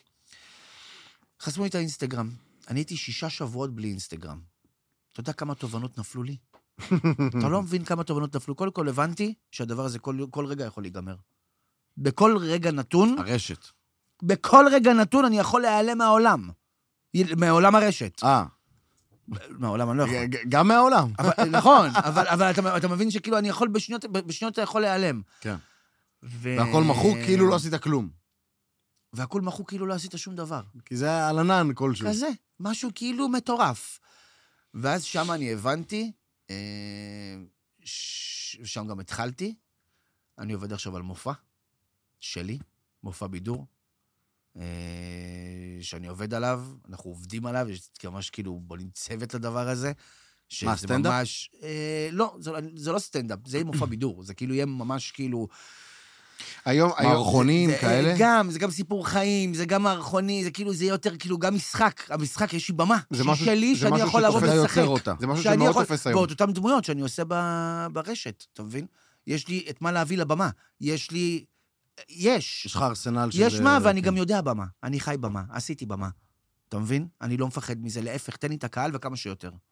חסמו לי את האינסטגרם. אני הייתי שישה שבועות בלי אינסטגרם. אתה יודע כמה תובנות נפלו לי? אתה לא מבין כמה תובנות נפלו. קודם כל הבנתי שהדבר הזה כל, כל רגע יכול להיגמר. בכל רגע נתון, הרשת. בכל רגע נתון אני יכול להיעלם מהעולם. מעולם הרשת. אה, מהעולם אני לא יכול. ג- גם מהעולם. אבל, נכון, אבל, אבל אתה, אתה מבין שכאילו אני יכול בשניות, בשניות אתה יכול להיעלם. כן. ו... והכל מחוק כאילו לא עשית כלום. והכל מחוק כאילו לא עשית שום דבר. כי זה היה על ענן כלשהו. כזה, משהו כאילו מטורף. ואז שם אני הבנתי, אה, ש... שם גם התחלתי, אני עובד עכשיו על מופע שלי, מופע בידור, אה, שאני עובד עליו, אנחנו עובדים עליו, יש ממש כאילו בונים צוות לדבר הזה. מה, סטנדאפ? ממש, אה, לא, זה, זה לא סטנדאפ, זה יהיה מופע בידור, זה כאילו יהיה ממש כאילו... היום, היום... מערכונים זה, כאלה? גם, זה גם סיפור חיים, זה גם מערכוני, זה כאילו, זה יותר כאילו גם משחק. המשחק, יש לי במה. זה שהיא משהו- שלי, זה שאני משהו יכול לבוא שתופס ולשחק. יותר אותה. זה משהו שאני שמאוד יכול- תופס היום. ועוד אותם דמויות שאני עושה ב- ברשת, אתה מבין? יש לי את מה להביא לבמה. יש לי... יש. יש לך ארסנל של... יש מה, ואני גם יודע במה. אני חי במה, עשיתי במה. אתה מבין? אני לא מפחד מזה, להפך, תן לי את הקהל וכמה שיותר.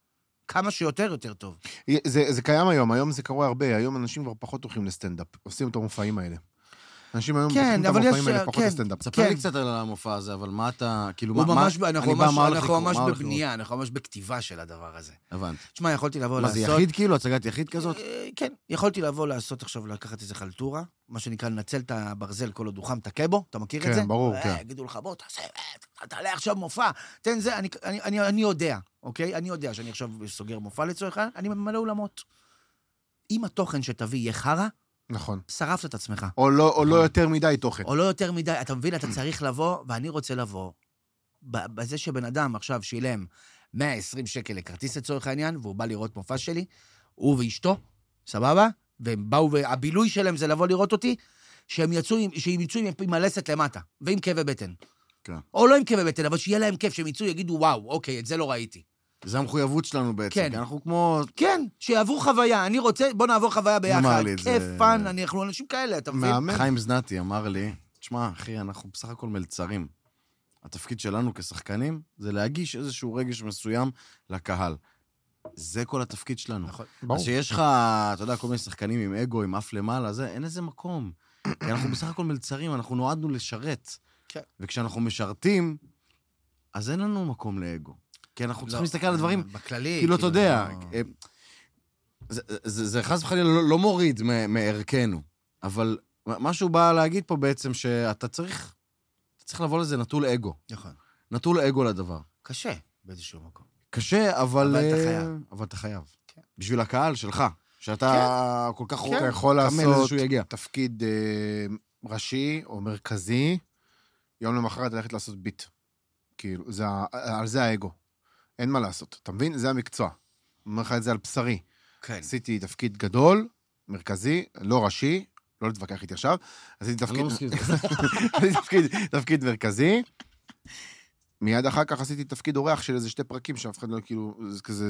כמה שיותר יותר טוב. זה, זה קיים היום, היום זה קורה הרבה, היום אנשים כבר פחות הולכים לסטנדאפ, עושים את המופעים האלה. אנשים היום כן, פותחים את המופעים האלה פחות לסטנדאפ. תספר לי קצת על המופע הזה, אבל מה אתה, כאילו, הוא מה, ממש, מה, אנחנו אני בא, מה אנחנו ממש מה בבנייה, אנחנו ממש בכתיבה של הדבר הזה. הבנתי. תשמע, יכולתי לבוא מה, לעשות... זה יחיד כאילו? הצגת יחיד כזאת? כן, יכולתי לבוא לעשות עכשיו, לקחת איזה חלטורה, מה שנקרא, לנצל את הברזל כל עוד הוא חם, תכה בו, אתה מכיר את זה? כן, ברור, כן. יגידו לך, בוא, תעשה, תעלה עכשיו מופע, תן זה, אני, אני, אני, אני יודע, אוקיי? אני יודע שאני עכשיו סוגר מופע לצורך, אני ממלא אולמות. אם התוכן שתביא יהיה חרא, נכון. שרפת את עצמך. או לא, או לא יותר מדי תוכן. או לא יותר מדי, אתה מבין, אתה צריך לבוא, ואני רוצה לבוא, בזה שבן אדם עכשיו שילם מאה ועשרים שקל לכרטיס לצורך העניין, והוא בא לראות מופע שלי, הוא ואשתו, סבבה? והם באו, והבילוי שלהם זה לבוא לראות אותי, שהם יצאו, שהם יצאו עם הלסת למטה, ועם כאבי בטן. כן. או לא עם כאבי בטן, אבל שיהיה להם כיף, שהם יצאו, יגידו, וואו, אוקיי, את זה לא ראיתי. זה המחויבות שלנו בעצם, כן. כי אנחנו כמו... כן, שיעברו חוויה, אני רוצה, בוא נעבור חוויה ביחד. כיף, פן, אנחנו אנשים כאלה, אתה מבין? חיים זנתי אמר לי, תשמע, אחי, אנחנו בסך הכל מלצרים. התפקיד שלנו כשחקנים זה להגיש איזשהו רגש מסוים לקהל. זה כל התפקיד שלנו. נכון. אז שיש לך, אתה יודע, כל מיני שחקנים עם אגו, עם אף למעלה, זה, אין איזה מקום. כי אנחנו בסך הכל מלצרים, אנחנו נועדנו לשרת. כן. וכשאנחנו משרתים, אז אין לנו מקום לאגו. כי אנחנו צריכים להסתכל על הדברים, בכללי. כאילו, אתה יודע, זה חס וחלילה לא מוריד מערכנו, אבל משהו בא להגיד פה בעצם שאתה צריך, אתה צריך לבוא לזה נטול אגו. נכון. נטול אגו לדבר. קשה, באיזשהו מקום. קשה, אבל... אבל אתה חייב. אבל אתה חייב. כן. בשביל הקהל שלך, שאתה כל כך אתה יכול לעשות יגיע. תפקיד ראשי או מרכזי, יום למחרת ללכת לעשות ביט. כאילו, על זה האגו. אין מה לעשות, אתה מבין? זה המקצוע. אומר לך את זה על בשרי. כן. עשיתי תפקיד גדול, מרכזי, לא ראשי, לא להתווכח איתי עכשיו, עשיתי תפקיד... עשיתי תפקיד, תפקיד מרכזי, מיד אחר כך עשיתי תפקיד אורח של איזה שתי פרקים, שאף אחד לא כאילו, זה כזה...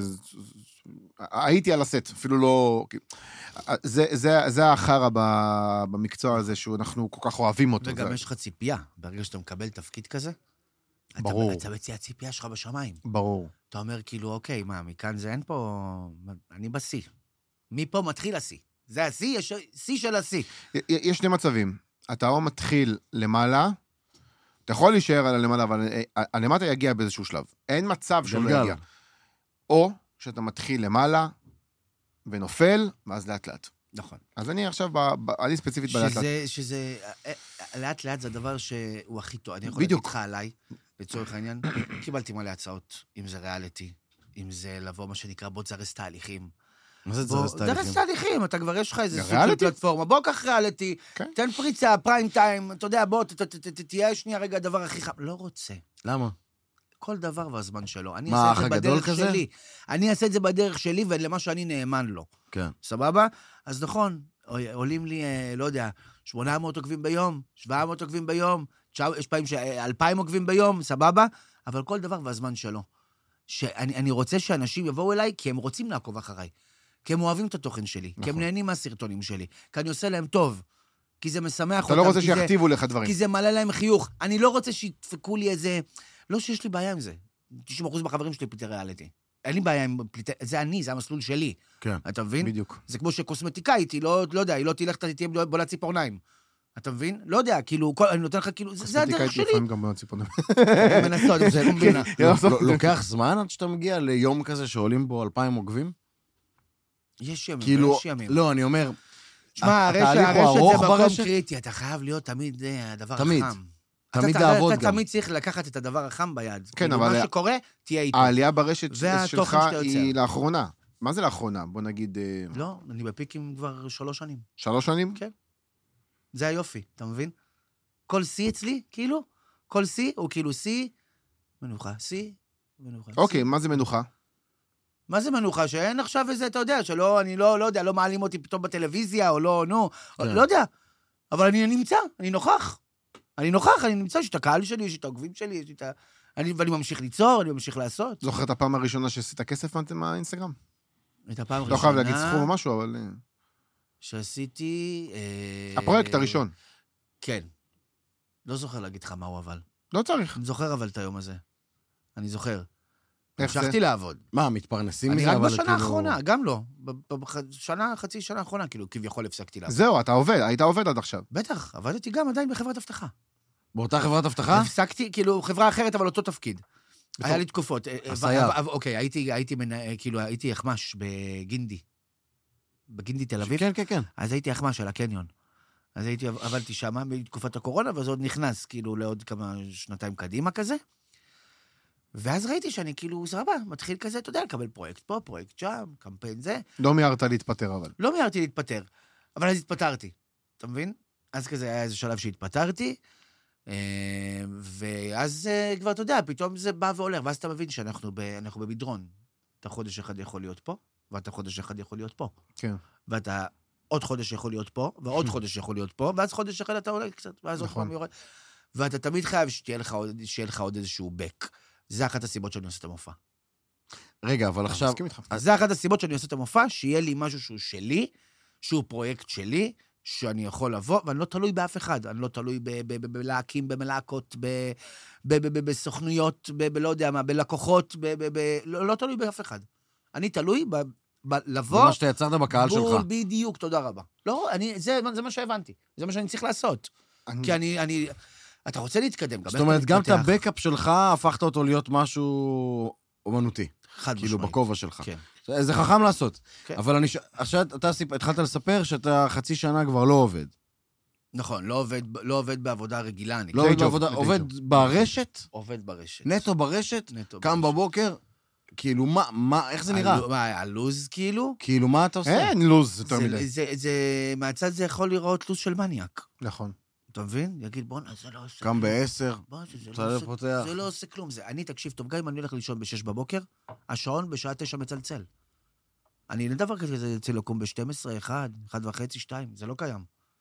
הייתי על הסט, אפילו לא... זה, זה, זה האחרה במקצוע הזה, שאנחנו כל כך אוהבים אותו. וגם יש לך ציפייה, ברגע שאתה מקבל תפקיד כזה, ברור. אתה מציע הציפייה שלך בשמיים. ברור. אתה אומר כאילו, אוקיי, מה, מכאן זה אין פה... אני בסי. מפה מתחיל הסי. זה הסי, יש סי של הסי. יש שני מצבים. אתה או מתחיל למעלה, אתה יכול להישאר על הלמעלה, אבל הלמטה יגיע באיזשהו שלב. אין מצב שהוא לא יגיע. או שאתה מתחיל למעלה, ונופל, ואז לאט לאט. נכון. אז אני עכשיו, אני ספציפית בלאט לאט. שזה, לאט לאט זה הדבר שהוא הכי טוב. אני יכול להגיד לך עליי, לצורך העניין, קיבלתי מלא הצעות, אם זה ריאליטי, אם זה לבוא, מה שנקרא, בוא תזרס תהליכים. מה זה תזרס תהליכים? תזרס תהליכים, אתה כבר יש לך איזה סוג של פלטפורמה, בוא קח ריאליטי, תן פריצה, פריים טיים, אתה יודע, בוא, תהיה שנייה רגע הדבר הכי חם. לא רוצה. למה? כל דבר והזמן שלו. אני מה, אעשה את זה הגדול בדרך כזה? שלי. אני אעשה את זה בדרך שלי ולמה שאני נאמן לו. כן. סבבה? אז נכון, עולים לי, לא יודע, שמונה מאות עוקבים ביום, שבע מאות עוקבים ביום, יש פעמים שאלפיים עוקבים ביום, סבבה? אבל כל דבר והזמן שלו. שאני, אני רוצה שאנשים יבואו אליי, כי הם רוצים לעקוב אחריי. כי הם אוהבים את התוכן שלי. נכון. כי הם נהנים מהסרטונים שלי. כי אני עושה להם טוב. כי זה משמח אותם. אתה לא רוצה שיכתיבו לך דברים. כי זה מלא להם חיוך. אני לא רוצה שידפקו לי איזה... לא שיש לי בעיה עם זה. תשעים אחוז מהחברים שלי פליטי ריאליטי. אין לי בעיה עם פליטי... זה אני, זה המסלול שלי. כן. אתה מבין? בדיוק. זה כמו שקוסמטיקאית, היא לא, לא יודע, היא לא תלך, תהיה בולת ציפורניים. אתה מבין? לא יודע, כאילו, כל, אני נותן לך כאילו, זה הדרך שלי. קוסמטיקאית לפעמים גם בולת ציפורניים. מנסות, זה לא מבינה. לוקח זמן עד שאתה מגיע ליום כזה שעולים בו אלפיים עוקבים? יש ימים, כאילו, יש ימים. לא, אני אומר, שמע, הרשת זה מקום קריטי, אתה חייב להיות תמיד הדבר החם. תמיד. תמיד לעבוד גם. אתה תמיד צריך לקחת את הדבר החם ביד. כן, אבל... מה שקורה, תהיה איתו. העלייה ברשת שלך היא לאחרונה. מה זה לאחרונה? בוא נגיד... לא, אני בפיקים כבר שלוש שנים. שלוש שנים? כן. זה היופי, אתה מבין? כל סי אצלי, כאילו, כל סי הוא כאילו סי, מנוחה, סי, מנוחה. אוקיי, מה זה מנוחה? מה זה מנוחה? שאין עכשיו איזה, אתה יודע, שלא, אני לא, לא יודע, לא מעלים אותי פתאום בטלוויזיה, או לא, נו, לא יודע. אבל אני נמצא, אני נוכח. אני נוכח, אני נמצא, יש את הקהל שלי, יש את העוקבים שלי, יש את ה... אני, ואני ממשיך ליצור, אני ממשיך לעשות. זוכר את הפעם הראשונה שעשית כסף מהאינסטגרם? את הפעם הראשונה... לא חייב להגיד סכום או משהו, אבל... שעשיתי... הפרויקט הראשון. כן. לא זוכר להגיד לך מהו, אבל. לא צריך. אני זוכר אבל את היום הזה. אני זוכר. המשכתי לעבוד. מה, מתפרנסים אני מזה? רק אבל בשנה כאילו- האחרונה, גם לא. בשנה, חצי שנה האחרונה, כאילו, כביכול הפסקתי לעבוד. זהו, אתה עובד, היית עובד עד עכשיו. בטח, עבדתי גם עדיין בחברת אבטחה. באותה חברת אבטחה? הפסקתי, כאילו, חברה אחרת, אבל אותו תפקיד. היה לי תקופות. הסייר. אוקיי, הייתי, הייתי, כאילו, הייתי יחמש בגינדי. בגינדי תל אביב. כן, כן, כן. אז הייתי יחמש על הקניון. אז הייתי, עבדתי שם בתקופת הקורונה, ואז עוד נכנס, כאילו, לעוד כמה שנתיים קדימה כזה. ואז ראיתי שאני, כאילו, סבבה, מתחיל כזה, אתה יודע, לקבל פרויקט פה, פרויקט שם, קמפיין זה. לא מיהרת להתפטר, אבל. לא מיהרתי להתפטר, אבל אז התפטרתי. אתה מבין? אז כזה היה איזה שלב שהתפטרתי, ואז כבר, אתה יודע, פתאום זה בא והולך, ואז אתה מבין שאנחנו ב, אנחנו במדרון. אתה חודש אחד יכול להיות פה, ואתה חודש אחד יכול להיות פה. כן. ואתה עוד חודש יכול להיות פה, ועוד חודש יכול להיות פה, ואז חודש אחד אתה עולה קצת, ואז עוד פעם יורד. ואתה תמיד חייב שתהיה לך עוד, שיהיה לך עוד איזשהו בק. זה אחת הסיבות שאני עושה את המופע. רגע, אבל עכשיו... זה אחת הסיבות שאני עושה את המופע, שיהיה לי משהו שהוא שלי, שהוא פרויקט שלי, שאני יכול לבוא, ואני לא תלוי באף אחד. אני לא תלוי בלהקים, במלהקות, בסוכנויות, בלא יודע מה, בלקוחות, לא תלוי באף אחד. אני תלוי לבוא... זה מה שאתה יצרת בקהל שלך. בדיוק, תודה רבה. לא, זה מה שהבנתי. זה מה שאני צריך לעשות. כי אני... אתה רוצה להתקדם. זאת אומרת, גם את הבקאפ שלך, הפכת אותו להיות משהו אומנותי. חד משמעית. כאילו, בכובע שלך. כן. זה חכם לעשות. אבל אני... עכשיו, אתה התחלת לספר שאתה חצי שנה כבר לא עובד. נכון, לא עובד בעבודה רגילה. לא עובד בעבודה, עובד ברשת? עובד ברשת. נטו ברשת? קם בבוקר? כאילו, מה, איך זה נראה? מה, הלוז כאילו? כאילו, מה אתה עושה? אין לוז, יותר מדי. מהצד זה יכול לראות לוז של מניאק. נכון. אתה מבין? יגיד, בוא, זה לא עושה... קם בעשר, זה לא עושה כלום. אני, תקשיב, טוב, גם אם אני הולך לישון בשש בבוקר, השעון בשעה תשע מצלצל. אני נדבר כזה אצל לקום ב-שתים עשרה, אחד, אחד וחצי, שתיים, זה לא קיים.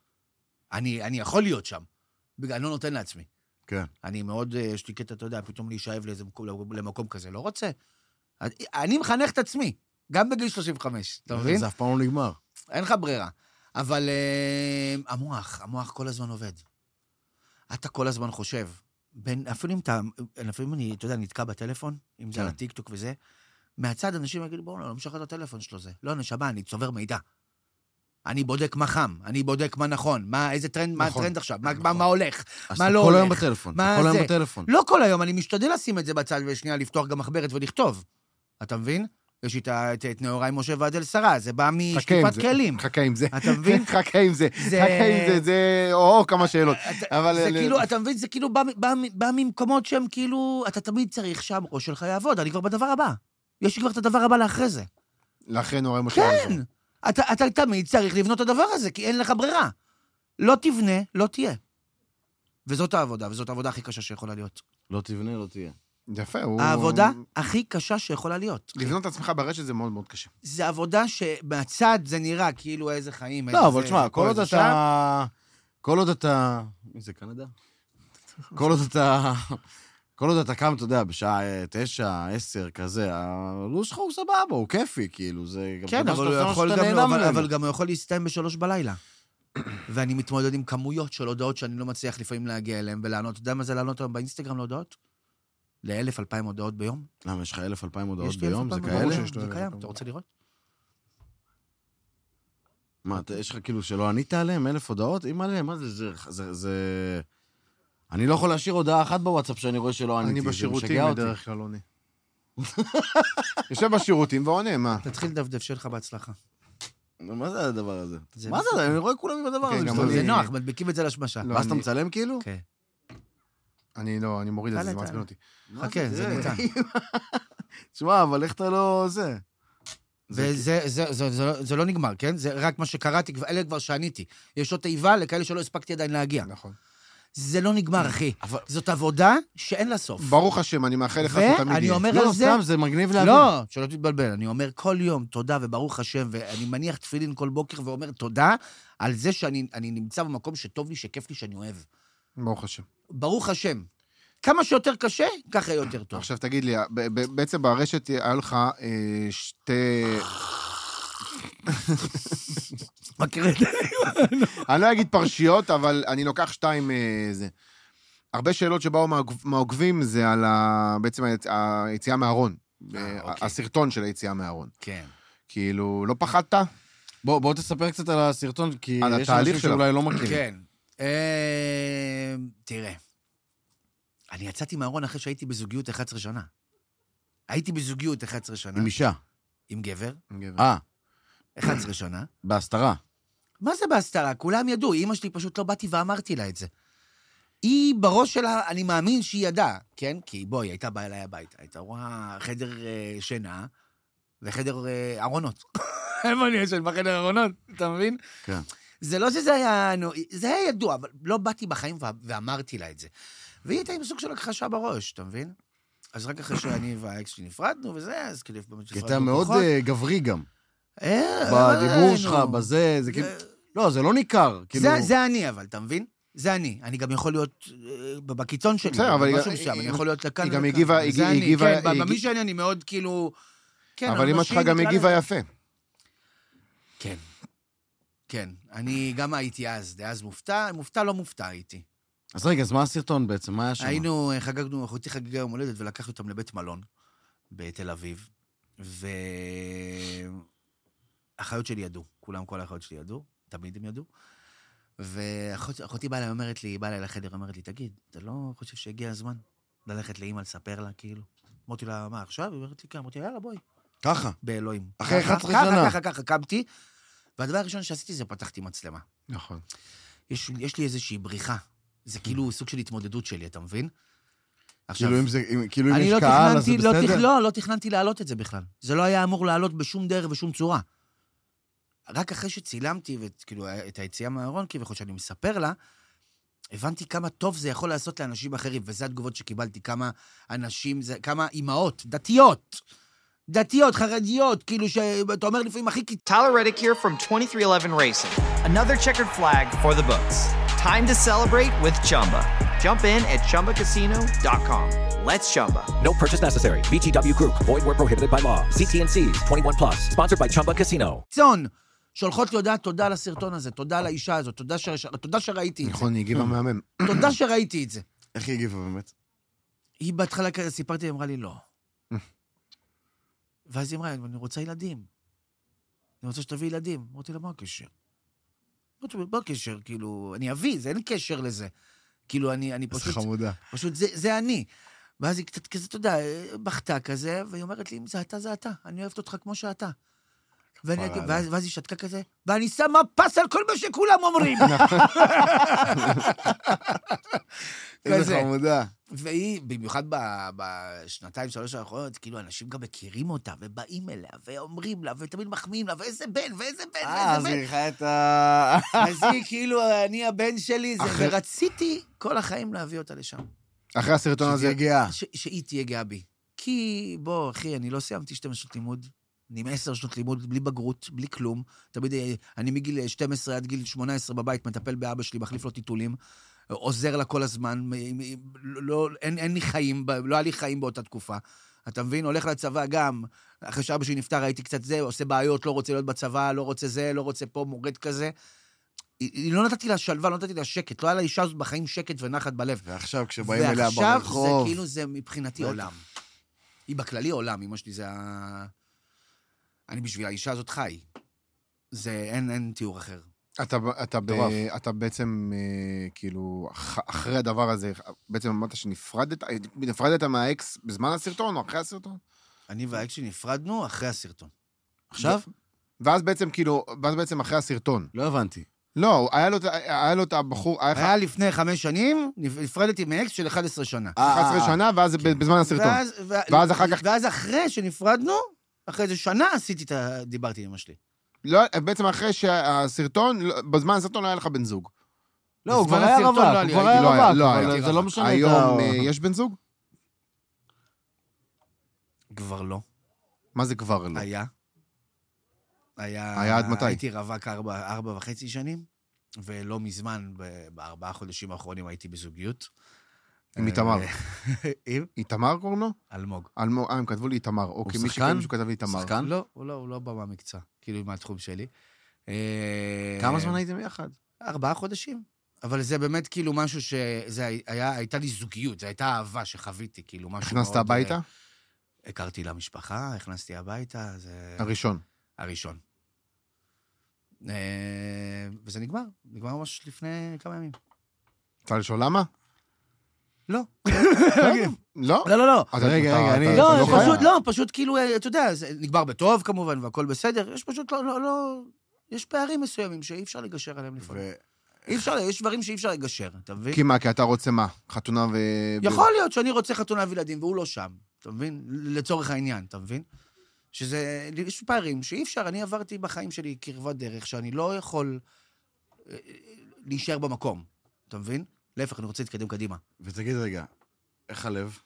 אני יכול להיות שם, אני לא נותן לעצמי. כן. אני מאוד, יש לי קטע, אתה יודע, פתאום להישאב למקום כזה, לא רוצה. אני מחנך את עצמי, גם בגיל שלושים וחמש, אתה מבין? זה אף פעם לא נגמר. אין לך ברירה. אבל uh, המוח, המוח כל הזמן עובד. אתה כל הזמן חושב. בין, אפילו אם אתה, לפעמים אני, אתה יודע, נתקע בטלפון, אם זה על הטיקטוק וזה, מהצד אנשים יגידו, בואו, לא משחרר את הטלפון שלו זה. לא, נשמה, אני צובר מידע. אני בודק מה חם, אני בודק מה נכון, מה, איזה טרנד, נכון, מה הטרנד עכשיו, נכון. מה, מה הולך, מה לא הולך. כל היום בטלפון, מה כל זה. היום בטלפון. לא כל היום, אני משתדל לשים את זה בצד ושנייה, לפתוח גם מחברת ולכתוב. אתה מבין? יש איתה את נאורי משה ועדל שרה, זה בא משטיפת כלים. חכה עם זה. אתה מבין? חכה עם זה. חכה עם זה, זה... או, כמה שאלות. זה כאילו, אתה מבין, זה כאילו בא ממקומות שהם כאילו, אתה תמיד צריך שהראש שלך יעבוד, אני כבר בדבר הבא. יש לי כבר את הדבר הבא לאחרי זה. לאחרי נאורי משה ועדל כן. אתה תמיד צריך לבנות את הדבר הזה, כי אין לך ברירה. לא תבנה, לא תהיה. וזאת העבודה, וזאת העבודה הכי קשה שיכולה להיות. לא תבנה, לא תהיה. יפה, הוא... העבודה הכי קשה שיכולה להיות. לבנות את עצמך ברשת זה מאוד מאוד קשה. זה עבודה שבצד זה נראה כאילו איזה חיים. לא, אבל תשמע, כל עוד אתה... כל עוד אתה... מי זה, קנדה? כל עוד אתה... כל עוד אתה קם, אתה יודע, בשעה תשע, עשר, כזה, הלו"ז שלך הוא סבבה, הוא כיפי, כאילו, זה... כן, אבל גם הוא יכול להסתיים בשלוש בלילה. ואני מתמודד עם כמויות של הודעות שאני לא מצליח לפעמים להגיע אליהן ולענות. אתה יודע מה זה לענות היום באינסטגרם להודעות? לאלף, אלפיים הודעות ביום. למה, יש לך אלף, אלפיים הודעות ביום? זה כאלה? זה קיים, אתה רוצה לראות? מה, יש לך כאילו שלא ענית עליהם? אלף הודעות? אם עליהם, מה זה? זה... אני לא יכול להשאיר הודעה אחת בוואטסאפ שאני רואה שלא עניתי. אני בשירותים בדרך כלל עונה. יושב בשירותים ועונה, מה? תתחיל דפדף שלך בהצלחה. מה זה הדבר הזה? מה זה? אני רואה כולם עם הדבר הזה. זה נוח, מדביקים את זה לשמשה. ואז אתה מצלם כאילו? כן. אני לא, אני מוריד את זה, זה מעצבן אותי. חכה, זה ניתן. תשמע, אבל איך אתה לא... זה... זה לא נגמר, כן? זה רק מה שקראתי, אלה כבר שעניתי. יש עוד תיבה לכאלה שלא הספקתי עדיין להגיע. נכון. זה לא נגמר, אחי. זאת עבודה שאין לה סוף. ברוך השם, אני מאחל לך שתמיד יהיה. ואני אומר לא, על זה... סתם, זה מגניב להבין. לא, שלא תתבלבל. אני אומר כל יום תודה וברוך השם, ואני מניח תפילין כל בוקר ואומר תודה על זה שאני נמצא במקום שטוב לי, שכיף לי, שאני אוהב. ברוך השם. ברוך השם. כמה שיותר קשה, ככה יותר טוב. עכשיו תגיד לי, בעצם ברשת היה לך שתי... מכיר את זה? אני לא אגיד פרשיות, אבל אני לוקח שתיים זה. הרבה שאלות שבאו מהעוקבים זה על בעצם היציאה מהארון הסרטון של היציאה מהארון. כן. כאילו, לא פחדת? בוא, בוא תספר קצת על הסרטון, כי על יש התהליך אנשים שאולי לא מכירים. כן. תראה, אני יצאתי מהארון אחרי שהייתי בזוגיות אחת עשרה שנה. הייתי בזוגיות אחת עשרה שנה. עם אישה. עם גבר. אה. אחת עשרה שנה. בהסתרה. מה זה בהסתרה? כולם ידעו. אמא שלי פשוט לא באתי ואמרתי לה את זה. היא בראש שלה, אני מאמין שהיא ידעה, כן? כי בואי, הייתה באה אליי הביתה. הייתה רואה חדר uh, שינה וחדר uh, ארונות. איפה אני ישן בחדר ארונות? אתה מבין? כן. זה לא שזה היה, זה היה ידוע, אבל לא באתי בחיים ואמרתי לה את זה. והיא הייתה עם סוג של הכחשה בראש, אתה מבין? אז רק אחרי שאני והאקס שלי נפרדנו וזה, אז כאילו באמת כי אתה מאוד גברי גם. אה, בדיבור שלך, בזה, זה כאילו... לא, זה לא ניכר. זה אני, אבל, אתה מבין? זה אני. אני גם יכול להיות בקיצון שלי. בסדר, אבל אני יכול להיות לכאן. היא גם הגיבה... זה אני, כן, במי שאני אני מאוד כאילו... אבל אמא שלך גם הגיבה יפה. כן. כן. אני גם הייתי אז, אז מופתע, מופתע לא מופתע הייתי. אז רגע, אז מה הסרטון בעצם? מה היה שם? היינו, חגגנו, אחותי חגגה יום הולדת, ולקחנו אותם לבית מלון, בתל אביב, והאחיות שלי ידעו, כולם, כל האחיות שלי ידעו, תמיד הם ידעו, ואחותי באה אליי, אומרת לי, באה אליי לחדר, אומרת לי, תגיד, אתה לא חושב שהגיע הזמן ללכת לאמא לספר לה, כאילו? אמרתי לה, מה, עכשיו? היא אומרת לי, כן, אמרתי, יאללה, בואי. ככה? באלוהים. אחרי אחת עשרה שנה. ככה, ככה, ככה, קמתי, והדבר הראשון שעשיתי זה פתחתי מצלמה. נכון. יש, יש לי איזושהי בריחה. זה כאילו סוג של התמודדות שלי, אתה מבין? עכשיו, כאילו אם זה, כאילו אם אני יש לא קהל, אז זה לא בסדר? תכ... לא, לא תכננתי להעלות את זה בכלל. זה לא היה אמור להעלות בשום דרך ושום צורה. רק אחרי שצילמתי וכאילו, את היציאה מהארון, כביכול שאני מספר לה, הבנתי כמה טוב זה יכול לעשות לאנשים אחרים, וזה התגובות שקיבלתי, כמה אנשים, זה, כמה אימהות, דתיות, דתיות, חרדיות, כאילו שאתה אומר לפעמים הכי... Tyler Reddick here from twenty-three eleven Racing. Another checkered flag for the books. Time to celebrate with Chumba. Jump in at chumba casino dot com. Let's Chumba. No purchase necessary. V G W Group. Void where prohibited by law. C T and C's. twenty-one plus. Sponsored by Chumba Casino. צון, שולחות לי הודעה, תודה לסרטון הזה, תודה לאישה הזאת, תודה, ש... תודה שראיתי את זה. נכון, היא הגיבה מהמם. תודה שראיתי את זה. איך היא הגיבה באמת? היא בהתחלה כזה, סיפרתי, היא אמרה לי, לא. ואז היא אמרה, אני רוצה ילדים. אני רוצה שתביא ילדים. אמרתי לה, מה הקשר? אמרתי לה, מה הקשר? כאילו, אני אביא, זה אין קשר לזה. כאילו, אני, אני פשוט... זה חמודה. פשוט, זה, זה אני. ואז היא קצת כזה, אתה יודע, בכתה כזה, והיא אומרת לי, אם זה אתה, זה אתה. אני אוהבת אותך כמו שאתה. ואני, ואז, ואז היא שתקה כזה, ואני שמה פס על כל מה שכולם אומרים. איזה חמודה. והיא, במיוחד בשנתיים, שלוש האחרונות, כאילו, אנשים גם מכירים אותה, ובאים אליה, ואומרים לה, ותמיד מחמיאים לה, ואיזה בן, ואיזה בן, אה, ואיזה בן. אז היא חיה את ה... אז היא, כאילו, אני הבן שלי, ורציתי כל החיים להביא אותה לשם. אחרי הסרטון הזה... שתהיה גאה. שהיא תהיה גאה בי. כי, בוא, אחי, אני לא סיימתי שתים עשרה שנות לימוד, אני עם עשר שנות לימוד, בלי בגרות, בלי כלום. תמיד, אני מגיל שתים עשרה עד גיל שמונה עשרה בבית, מטפל באבא שלי, מחליף לו טיטולים, עוזר לה כל הזמן, לא, אין, אין לי חיים, לא היה לי חיים באותה תקופה. אתה מבין? הולך לצבא גם, אחרי שאבא שלי נפטר, הייתי קצת זה, עושה בעיות, לא רוצה להיות בצבא, לא רוצה זה, לא רוצה פה, מורד כזה. לא נתתי לה שלווה, לא נתתי לה שקט, לא היה לה אישה הזאת בחיים שקט ונחת בלב. ועכשיו, כשבאים אליה ברחוב... ועכשיו זה כאילו, זה מבחינתי עולם. היא בכללי עולם, אמא שלי זה ה... אני בשביל האישה הזאת חי. זה, אין, אין תיאור אחר. אתה, אתה, ב, אתה בעצם, כאילו, אחרי הדבר הזה, בעצם אמרת שנפרדת, נפרדת מהאקס בזמן הסרטון או אחרי הסרטון? אני והאקס שנפרדנו אחרי הסרטון. עכשיו? ואז בעצם, כאילו, ואז בעצם אחרי הסרטון. לא הבנתי. לא, היה לו, היה לו את הבחור... היה, היה לפני חמש שנים, נפרדתי מאקס של אחת עשרה שנה. אחת עשרה שנה, ואז כן. בזמן הסרטון. ואז, ו... ואז אחר כך... ואז אחרי שנפרדנו, אחרי איזה שנה עשיתי את ה... דיברתי עם אמא שלי. לא, בעצם אחרי שהסרטון, בזמן הסרטון לא היה לך בן זוג. לא, הוא כבר היה רווק, הוא כבר היה רווק, אבל זה לא משנה. היום יש בן זוג? כבר לא. מה זה כבר לא? היה. היה... היה עד מתי? הייתי רווק ארבע, ארבע וחצי שנים, ולא מזמן, בארבעה חודשים האחרונים הייתי בזוגיות. עם איתמר. עם? איתמר קוראים לו? אלמוג. אלמוג, אה, הם כתבו לי איתמר. הוא שחקן? מישהו כתב לי איתמר. שחקן? לא, הוא לא, הוא לא בא מהמקצוע, כאילו מהתחום שלי. כמה זמן הייתם יחד? ארבעה חודשים. אבל זה באמת כאילו משהו שזה היה, הייתה לי זוגיות, זו הייתה אהבה שחוויתי, כאילו משהו מאוד... הכנסת הביתה? הכרתי למשפחה, הכנסתי הביתה, זה... הראשון. הראשון. וזה נגמר, נגמר ממש לפני כמה ימים. אתה לשאול למה? לא. לא? לא, לא, לא. רגע, רגע, אני... לא, פשוט, לא, פשוט כאילו, אתה יודע, זה נגמר בטוב כמובן, והכל בסדר, יש פשוט לא, לא, לא, יש פערים מסוימים שאי אפשר לגשר עליהם לפעמים. אי אפשר, יש דברים שאי אפשר לגשר, אתה מבין? כי מה, כי אתה רוצה מה? חתונה ו... יכול להיות שאני רוצה חתונה וילדים, והוא לא שם, אתה מבין? לצורך העניין, אתה מבין? שזה, יש פערים שאי אפשר, אני עברתי בחיים שלי קרבת דרך, שאני לא יכול להישאר במקום, אתה מבין? להפך, אני רוצה להתקדם קדימה. ותגיד רגע, איך הלב?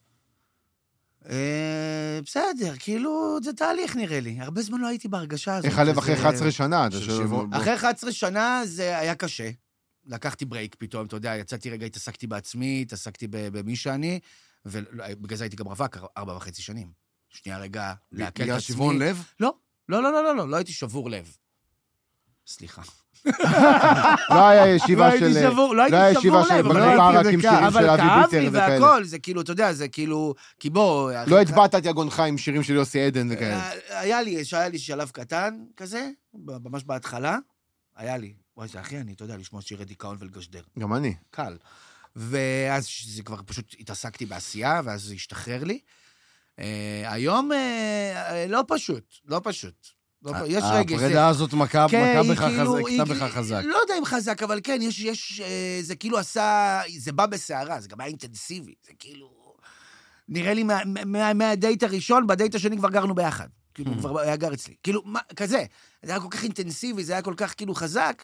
בסדר, כאילו, זה תהליך נראה לי. הרבה זמן לא הייתי בהרגשה הזאת. איך הלב אחרי אחת עשרה שנה? אחרי אחת עשרה שנה זה היה קשה. לקחתי ברייק פתאום, אתה יודע, יצאתי רגע, התעסקתי בעצמי, התעסקתי במי שאני, ובגלל זה הייתי גם רווק ארבע וחצי שנים. שנייה רגע, להקל את עצמי. בגלל שברון לב? לא, לא, לא, לא, לא, לא הייתי שבור לב. סליחה. לא היה ישיבה של... לא הייתי שבור לב, אבל כאב לי והכל, זה כאילו, אתה יודע, זה כאילו, כי בוא... לא הצבעת את יגונך עם שירים של יוסי עדן וכאלה. היה לי, היה לי שלב קטן כזה, ממש בהתחלה, היה לי. וואי, זה אחי, אני, אתה יודע, לשמוע שירי דיכאון ולגשדר. גם אני. קל. ואז זה כבר פשוט התעסקתי בעשייה, ואז זה השתחרר לי. היום לא פשוט, לא פשוט. יש רגש. הפרידה הזאת מכה בך חזק. לא יודע אם חזק, אבל כן, יש, זה כאילו עשה, זה בא בסערה, זה גם היה אינטנסיבי, זה כאילו, נראה לי מהדייט הראשון, בדייט השני כבר גרנו ביחד, כאילו כבר היה גר אצלי, כאילו, כזה, זה היה כל כך אינטנסיבי, זה היה כל כך כאילו חזק,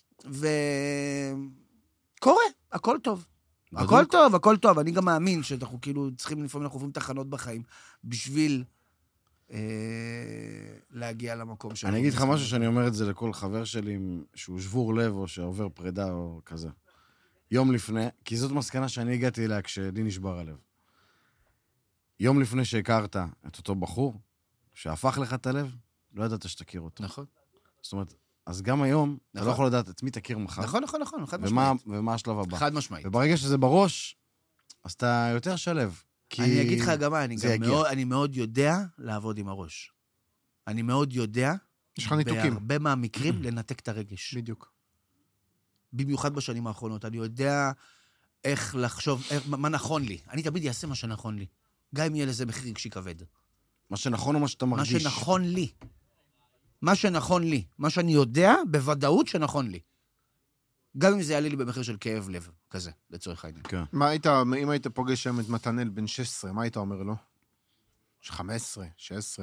וקורה, הכל טוב. הכל טוב, הכל טוב, אני גם מאמין שאנחנו כאילו צריכים, לפעמים אנחנו עוברים תחנות בחיים, בשביל... להגיע למקום שלנו. אני אגיד לך משהו שאני אומר את זה לכל חבר שלי, שהוא שבור לב או שעובר פרידה או כזה. יום לפני, כי זאת מסקנה שאני הגעתי אליה כשלי נשבר הלב. יום לפני שהכרת את אותו בחור, שהפך לך את הלב, לא ידעת שתכיר אותו. נכון. זאת אומרת, אז גם היום, אתה לא יכול לדעת את מי תכיר מחר. נכון, נכון, נכון, חד משמעית. ומה השלב הבא. חד משמעית. וברגע שזה בראש, אז אתה יותר שלב. אני אגיד לך גם מה, אני, גם מאוד, אני מאוד יודע לעבוד עם הראש. אני מאוד יודע, בהרבה מהמקרים, לנתק את הרגש. בדיוק. במיוחד בשנים האחרונות. אני יודע איך לחשוב, איך, מה נכון לי. אני תמיד אעשה מה שנכון לי. גם אם יהיה לזה מחיר רגשי כבד. מה שנכון או מה שאתה מרגיש? מה שנכון לי. מה שנכון לי. מה שאני יודע, בוודאות שנכון לי. גם אם זה יעלה לי במחיר של כאב לב, כזה, לצורך העניין. כן. מה היית, אם היית פוגש שם את מתנאל בן שש עשרה, מה היית אומר לו? חמש עשרה, שש עשרה.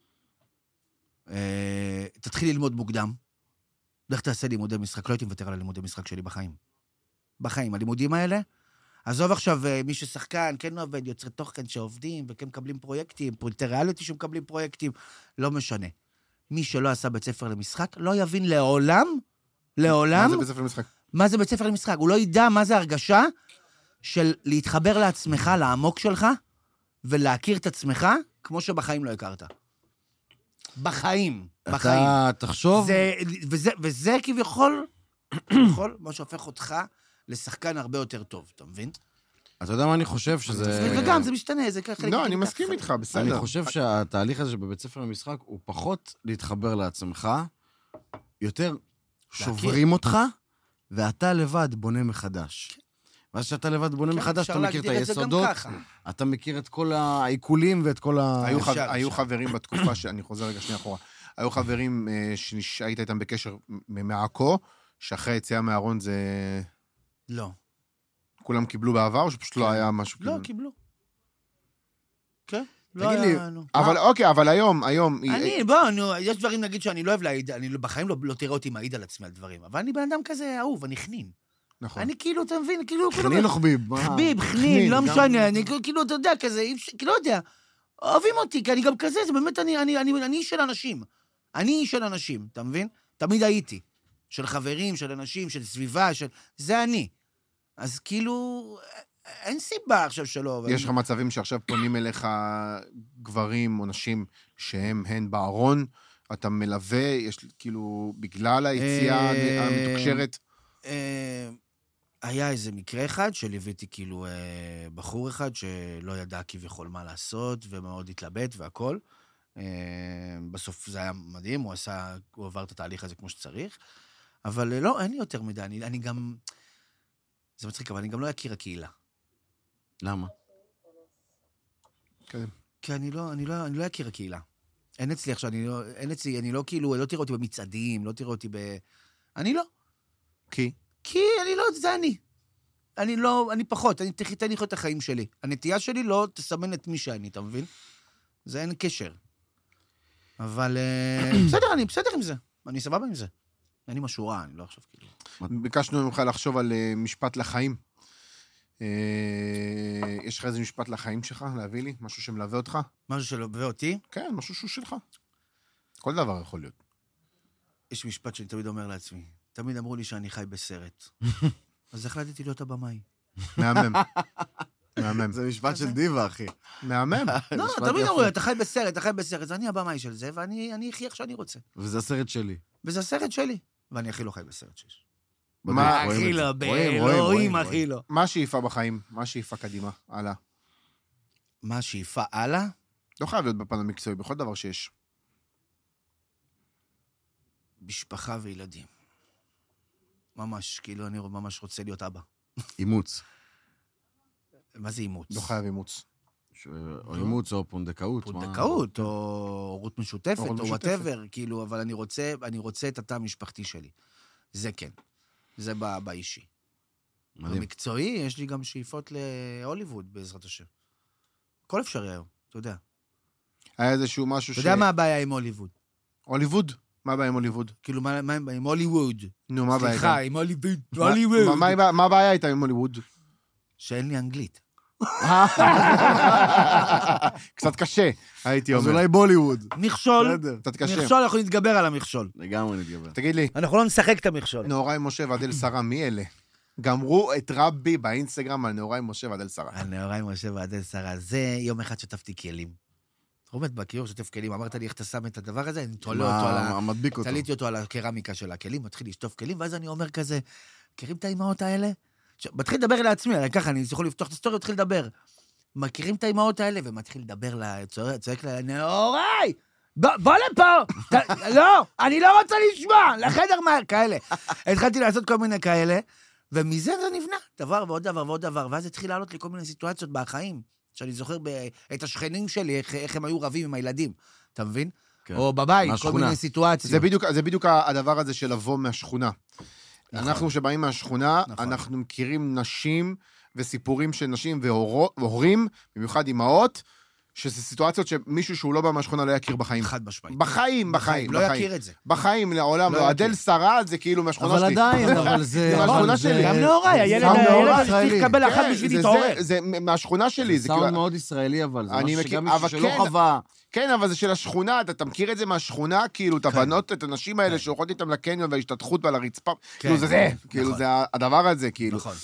תתחיל ללמוד מוקדם. דרך תעשה לימודי משחק, לא הייתי מוותר על הלימודי משחק שלי בחיים. בחיים, הלימודים האלה, עזוב עכשיו מי ששחקן, כן עובד, יוצרי תוכן שעובדים, וכן מקבלים פרויקטים, פרויקטי ריאליטי שמקבלים פרויקטים, לא משנה. מי שלא עשה בית ספר למשחק, לא יבין לעולם, לעולם, מה זה בית ספר למשחק? מה זה בית ספר למשחק? הוא לא ידע מה זה הרגשה של להתחבר לעצמך, לעמוק שלך, ולהכיר את עצמך, כמו שבחיים לא הכרת. בחיים, בחיים. אתה תחשוב... זה, וזה, וזה כביכול, כביכול, מה שהופך אותך לשחקן הרבה יותר טוב, אתה מבין? אתה יודע מה אני חושב שזה... וגם, זה משתנה, זה ככה... לא, אני מסכים איתך, בסדר. אני חושב שהתהליך הזה שבבית ספר למשחק, הוא פחות להתחבר לעצמך, יותר שוברים אותך, ואתה לבד בונה מחדש. ואז שאתה לבד בונה מחדש, אתה מכיר את היסודות, אתה מכיר את כל העיקולים ואת כל ה... היו חברים בתקופה, שאני חוזר רגע שנייה אחורה, היו חברים שהיית איתם בקשר מעכו, שאחרי היציאה מהארון זה... לא. כולם קיבלו בעבר, או שפשוט לא היה משהו... לא, קיבלו. כן? תגיד לי, אבל אוקיי, אבל היום, היום... אני, בוא, נו, יש דברים, נגיד, שאני לא אוהב להעיד, אני בחיים לא תראה אותי מעיד על עצמי על דברים, אבל אני בן אדם כזה אהוב, אני חנין. נכון. אני כאילו, אתה מבין, כאילו... חנין או חביב? חביב, חנין, לא משנה, אני כאילו, אתה יודע, כזה, כאילו, לא יודע, אוהבים אותי, כי אני גם כזה, זה באמת, אני של אנשים. אני של אנשים, אתה מבין? תמיד הייתי. של חברים, של אנשים, של סביבה, של... זה אני. אז כאילו... אין סיבה עכשיו שלא. יש לך מצבים שעכשיו פונים אליך גברים או נשים שהם הן בארון, אתה מלווה, יש כאילו, בגלל היציאה המתוקשרת? היה איזה מקרה אחד שליוויתי כאילו אה, בחור אחד שלא ידע כביכול מה לעשות, ומאוד התלבט והכל. אה, בסוף זה היה מדהים, הוא עשה, הוא עבר את התהליך הזה כמו שצריך. אבל אה, לא, אין לי יותר מדי, אני, אני גם... זה מצחיק, אבל אני גם לא אכיר הקהילה. למה? כן. כי אני לא, אני לא, אני לא אכיר הקהילה. אין אצלי עכשיו, אני לא, אין אצלי, אני לא כאילו, לא תראה אותי במצעדים, לא תראה אותי ב... אני לא. כי? כי אני לא, זה אני. אני לא, אני פחות, אני תן לי לחיות את החיים שלי. הנטייה שלי לא תסמן את מי שאני, אתה מבין? זה אין קשר. אבל בסדר, אני בסדר עם זה. אני סבבה עם זה. אין לי משהו רע, אני לא עכשיו כאילו... ביקשנו ממך לחשוב על משפט לחיים. יש לך איזה משפט לחיים שלך, להביא לי? משהו שמלווה אותך? משהו שמלווה אותי? כן, משהו שהוא שלך. כל דבר יכול להיות. יש משפט שאני תמיד אומר לעצמי. תמיד אמרו לי שאני חי בסרט. אז החלטתי להיות הבמאי. מהמם. מהמם. זה משפט של דיבה, אחי. מהמם. לא, תמיד אמרו לי, אתה חי בסרט, אתה חי בסרט. אני הבמאי של זה, ואני אחי איך שאני רוצה. וזה הסרט שלי. וזה הסרט שלי. ואני הכי לא חי בסרט שיש. מה, הכי לא, באלוהים הכי לא. מה השאיפה בחיים? מה השאיפה קדימה? הלאה. מה השאיפה הלאה? לא חייב להיות בפן המקצועי, בכל דבר שיש. משפחה וילדים. ממש, כאילו אני ממש רוצה להיות אבא. אימוץ. מה זה אימוץ? לא חייב אימוץ. או אימוץ או פונדקאות. פונדקאות, או הורות משותפת, או whatever, כאילו, אבל אני רוצה, אני רוצה את התא המשפחתי שלי. זה כן. זה באישי. במקצועי, יש לי גם שאיפות להוליווד, בעזרת השם. כל אפשרי היום, אתה יודע. היה איזשהו משהו ש... אתה יודע מה הבעיה עם הוליווד? הוליווד? מה הבעיה עם הוליווד? כאילו, מה עם הוליווד? נו, מה הבעיה איתה? סליחה, עם הוליווד. הוליווד. מה הבעיה איתה עם הוליווד? שאין לי אנגלית. קצת קשה, הייתי אומר. אז אולי בוליווד. מכשול. קצת קשה. מכשול, אנחנו נתגבר על המכשול. לגמרי נתגבר. תגיד לי. אנחנו לא נשחק את המכשול. נאורי משה ועדל שרה, מי אלה? גמרו את רבי באינסטגרם על נאורי משה ועדל שרה. על נאורי משה ועדל שרה. זה יום אחד שטפתי כלים. רומת בכיור שטף כלים, אמרת לי איך אתה שם את הדבר הזה, אני תולה אותו על ה... מדביק אותו. תליתי אותו על הקרמיקה של הכלים, מתחיל לשטוף כלים, ואז אני אומר כזה, מכירים את האימהות האלה? מתחיל לדבר לעצמי, ככה, אני יכול לפתוח את הסטוריה, מתחיל לדבר. מכירים את האימהות האלה, ומתחיל לדבר, צועק לה, נאורי, בוא לפה! לא, אני לא רוצה לשמוע, לחדר מהר, כאלה. התחלתי לעשות כל מיני כאלה, ומזה זה נבנה, דבר ועוד דבר ועוד דבר, ואז התחיל לעלות לי כל מיני סיטואציות בחיים, שאני זוכר את השכנים שלי, איך הם היו רבים עם הילדים, אתה מבין? או בבית, כל מיני סיטואציות. זה בדיוק הדבר הזה של לבוא מהשכונה. אנחנו שבאים מהשכונה, אנחנו מכירים נשים וסיפורים של נשים והורים, במיוחד אמהות, שזה סיטואציות שמישהו שהוא לא בא מהשכונה לא יכיר בחיים. חד משמעית. בחיים, בחיים. לא יכיר את זה. בחיים, לעולם. לא, עדל שרה זה כאילו מהשכונה שלי. אבל עדיין, אבל זה... זה מהשכונה שלי. גם נאורי, הילד צריך לקבל אחת בשביל להתעורר. זה מהשכונה שלי. זה סאונד מאוד ישראלי, אבל זה משהו שגם מישהו שלא חווה. כן, אבל זה של השכונה, אתה מכיר את זה מהשכונה, כאילו, את הבנות, את הנשים האלה שהולכות איתם לקניון וההשתתחות ועל הרצפה. כאילו, זה זה. כאילו, זה הדבר הזה, כאילו. נכון.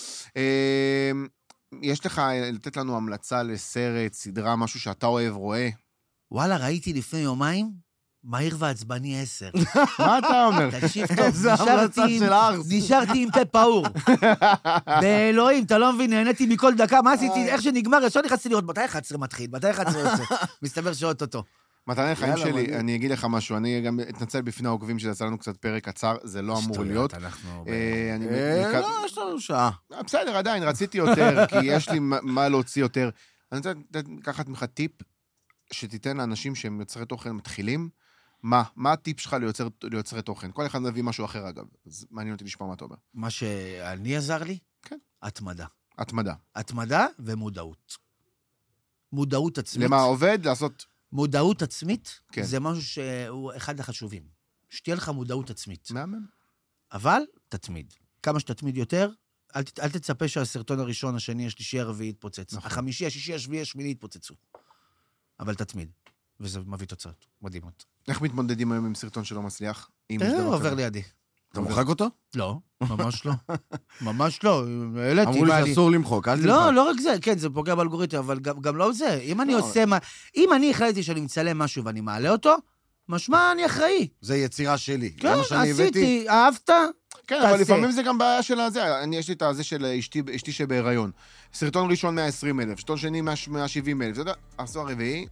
יש לך לתת לנו המלצה לסרט, סדרה, משהו שאתה אוהב, רואה? וואלה, ראיתי לפני יומיים, מהיר ועצבני עשר. מה אתה אומר? תקשיב טוב, נשארתי עם פה פעור. באלוהים, אתה לא מבין, נהניתי מכל דקה, מה עשיתי, איך שנגמר, ישר נכנסתי לראות, מתי אחת עשרה מתחיל, מתי אחת עשרה יוצא. מסתבר שעות אותו. מתנה חיים שלי, אני אגיד לך משהו, אני גם אתנצל בפני העוקבים שזה יצא לנו קצת פרק קצר, זה לא אמור להיות. לא, יש לנו שעה. בסדר, עדיין, רציתי יותר, כי יש לי מה להוציא יותר. אני רוצה לקחת ממך טיפ, שתיתן לאנשים שהם יוצרי תוכן מתחילים, מה? מה הטיפ שלך ליוצרי תוכן? כל אחד מביא משהו אחר, אגב. אז מעניין אותי לשמוע מה אתה אומר. מה שאני עזר לי? כן. התמדה. התמדה. התמדה ומודעות. מודעות עצמית. למה עובד? לעשות... מודעות עצמית, כן. זה משהו שהוא אחד החשובים. שתהיה לך מודעות עצמית. מהמם. אבל תתמיד. כמה שתתמיד יותר, אל, אל תצפה שהסרטון הראשון, השני, השלישי, הרביעי יתפוצץ. נכון. החמישי, השישי, השביעי, השמיני יתפוצצו. אבל תתמיד. וזה מביא תוצאות מדהימות. איך מתמודדים היום עם סרטון שלא מצליח? אה, עובר לידי. אתה מוחק אותו? לא, ממש לא. ממש לא. אמרו לי שאסור למחוק, אל תמחק. לא, לא רק זה, כן, זה פוגע באלגוריתם, אבל גם לא זה. אם אני עושה מה... אם אני החלטתי שאני מצלם משהו ואני מעלה אותו, משמע אני אחראי. זה יצירה שלי. כן, עשיתי, אהבת? כן, אבל לפעמים זה גם בעיה של הזה. אני, יש לי את הזה של אשתי, אשתי שבהיריון. סרטון ראשון מאה ועשרים אלף, סרטון שני מאה שבעים אלף. אתה יודע, עשור הרביעי,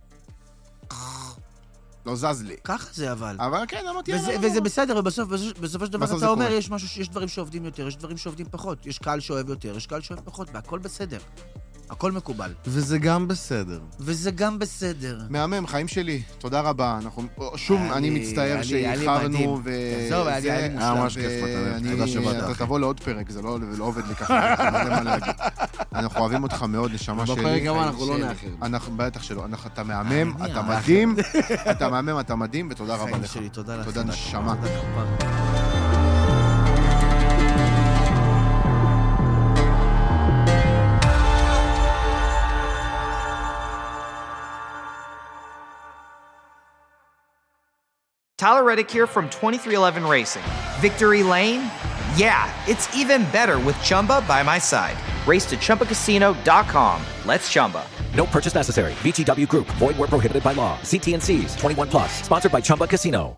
לא זז לי. ככה זה אבל. אבל כן, אמרתי... וזה, וזה בסדר, ובסוף, בסופו של דבר אתה אומר, יש משהו, יש דברים שעובדים יותר, יש דברים שעובדים פחות. יש קהל שאוהב יותר, יש קהל שאוהב פחות, והכל בסדר. הכל מקובל. וזה גם בסדר. וזה גם בסדר. מהמם, חיים שלי, תודה רבה. אנחנו, שוב, אני מצטער שאיחרנו, עזוב, היה לי מושלם. ממש כיף, מתנה. תודה שבאת. אתה תבוא לעוד פרק, זה לא עובד לי ככה. אין מה להגיד. אנחנו אוהבים אותך מאוד, נשמה שלי. בפרק גם אנחנו לא נאחר. אנחנו, בטח שלא. אתה מהמם, אתה מדהים, אתה מהמם, אתה מדהים, ותודה רבה לך. תודה לך. תודה נשמה. Tyler Reddick here from twenty-three eleven Racing. Victory Lane? Yeah, it's even better with Chumba by my side. Race to Chumba Casino dot com. Let's Chumba. No purchase necessary. V G W Group. Void where prohibited by law. See T and C's. twenty-one plus. Sponsored by Chumba Casino.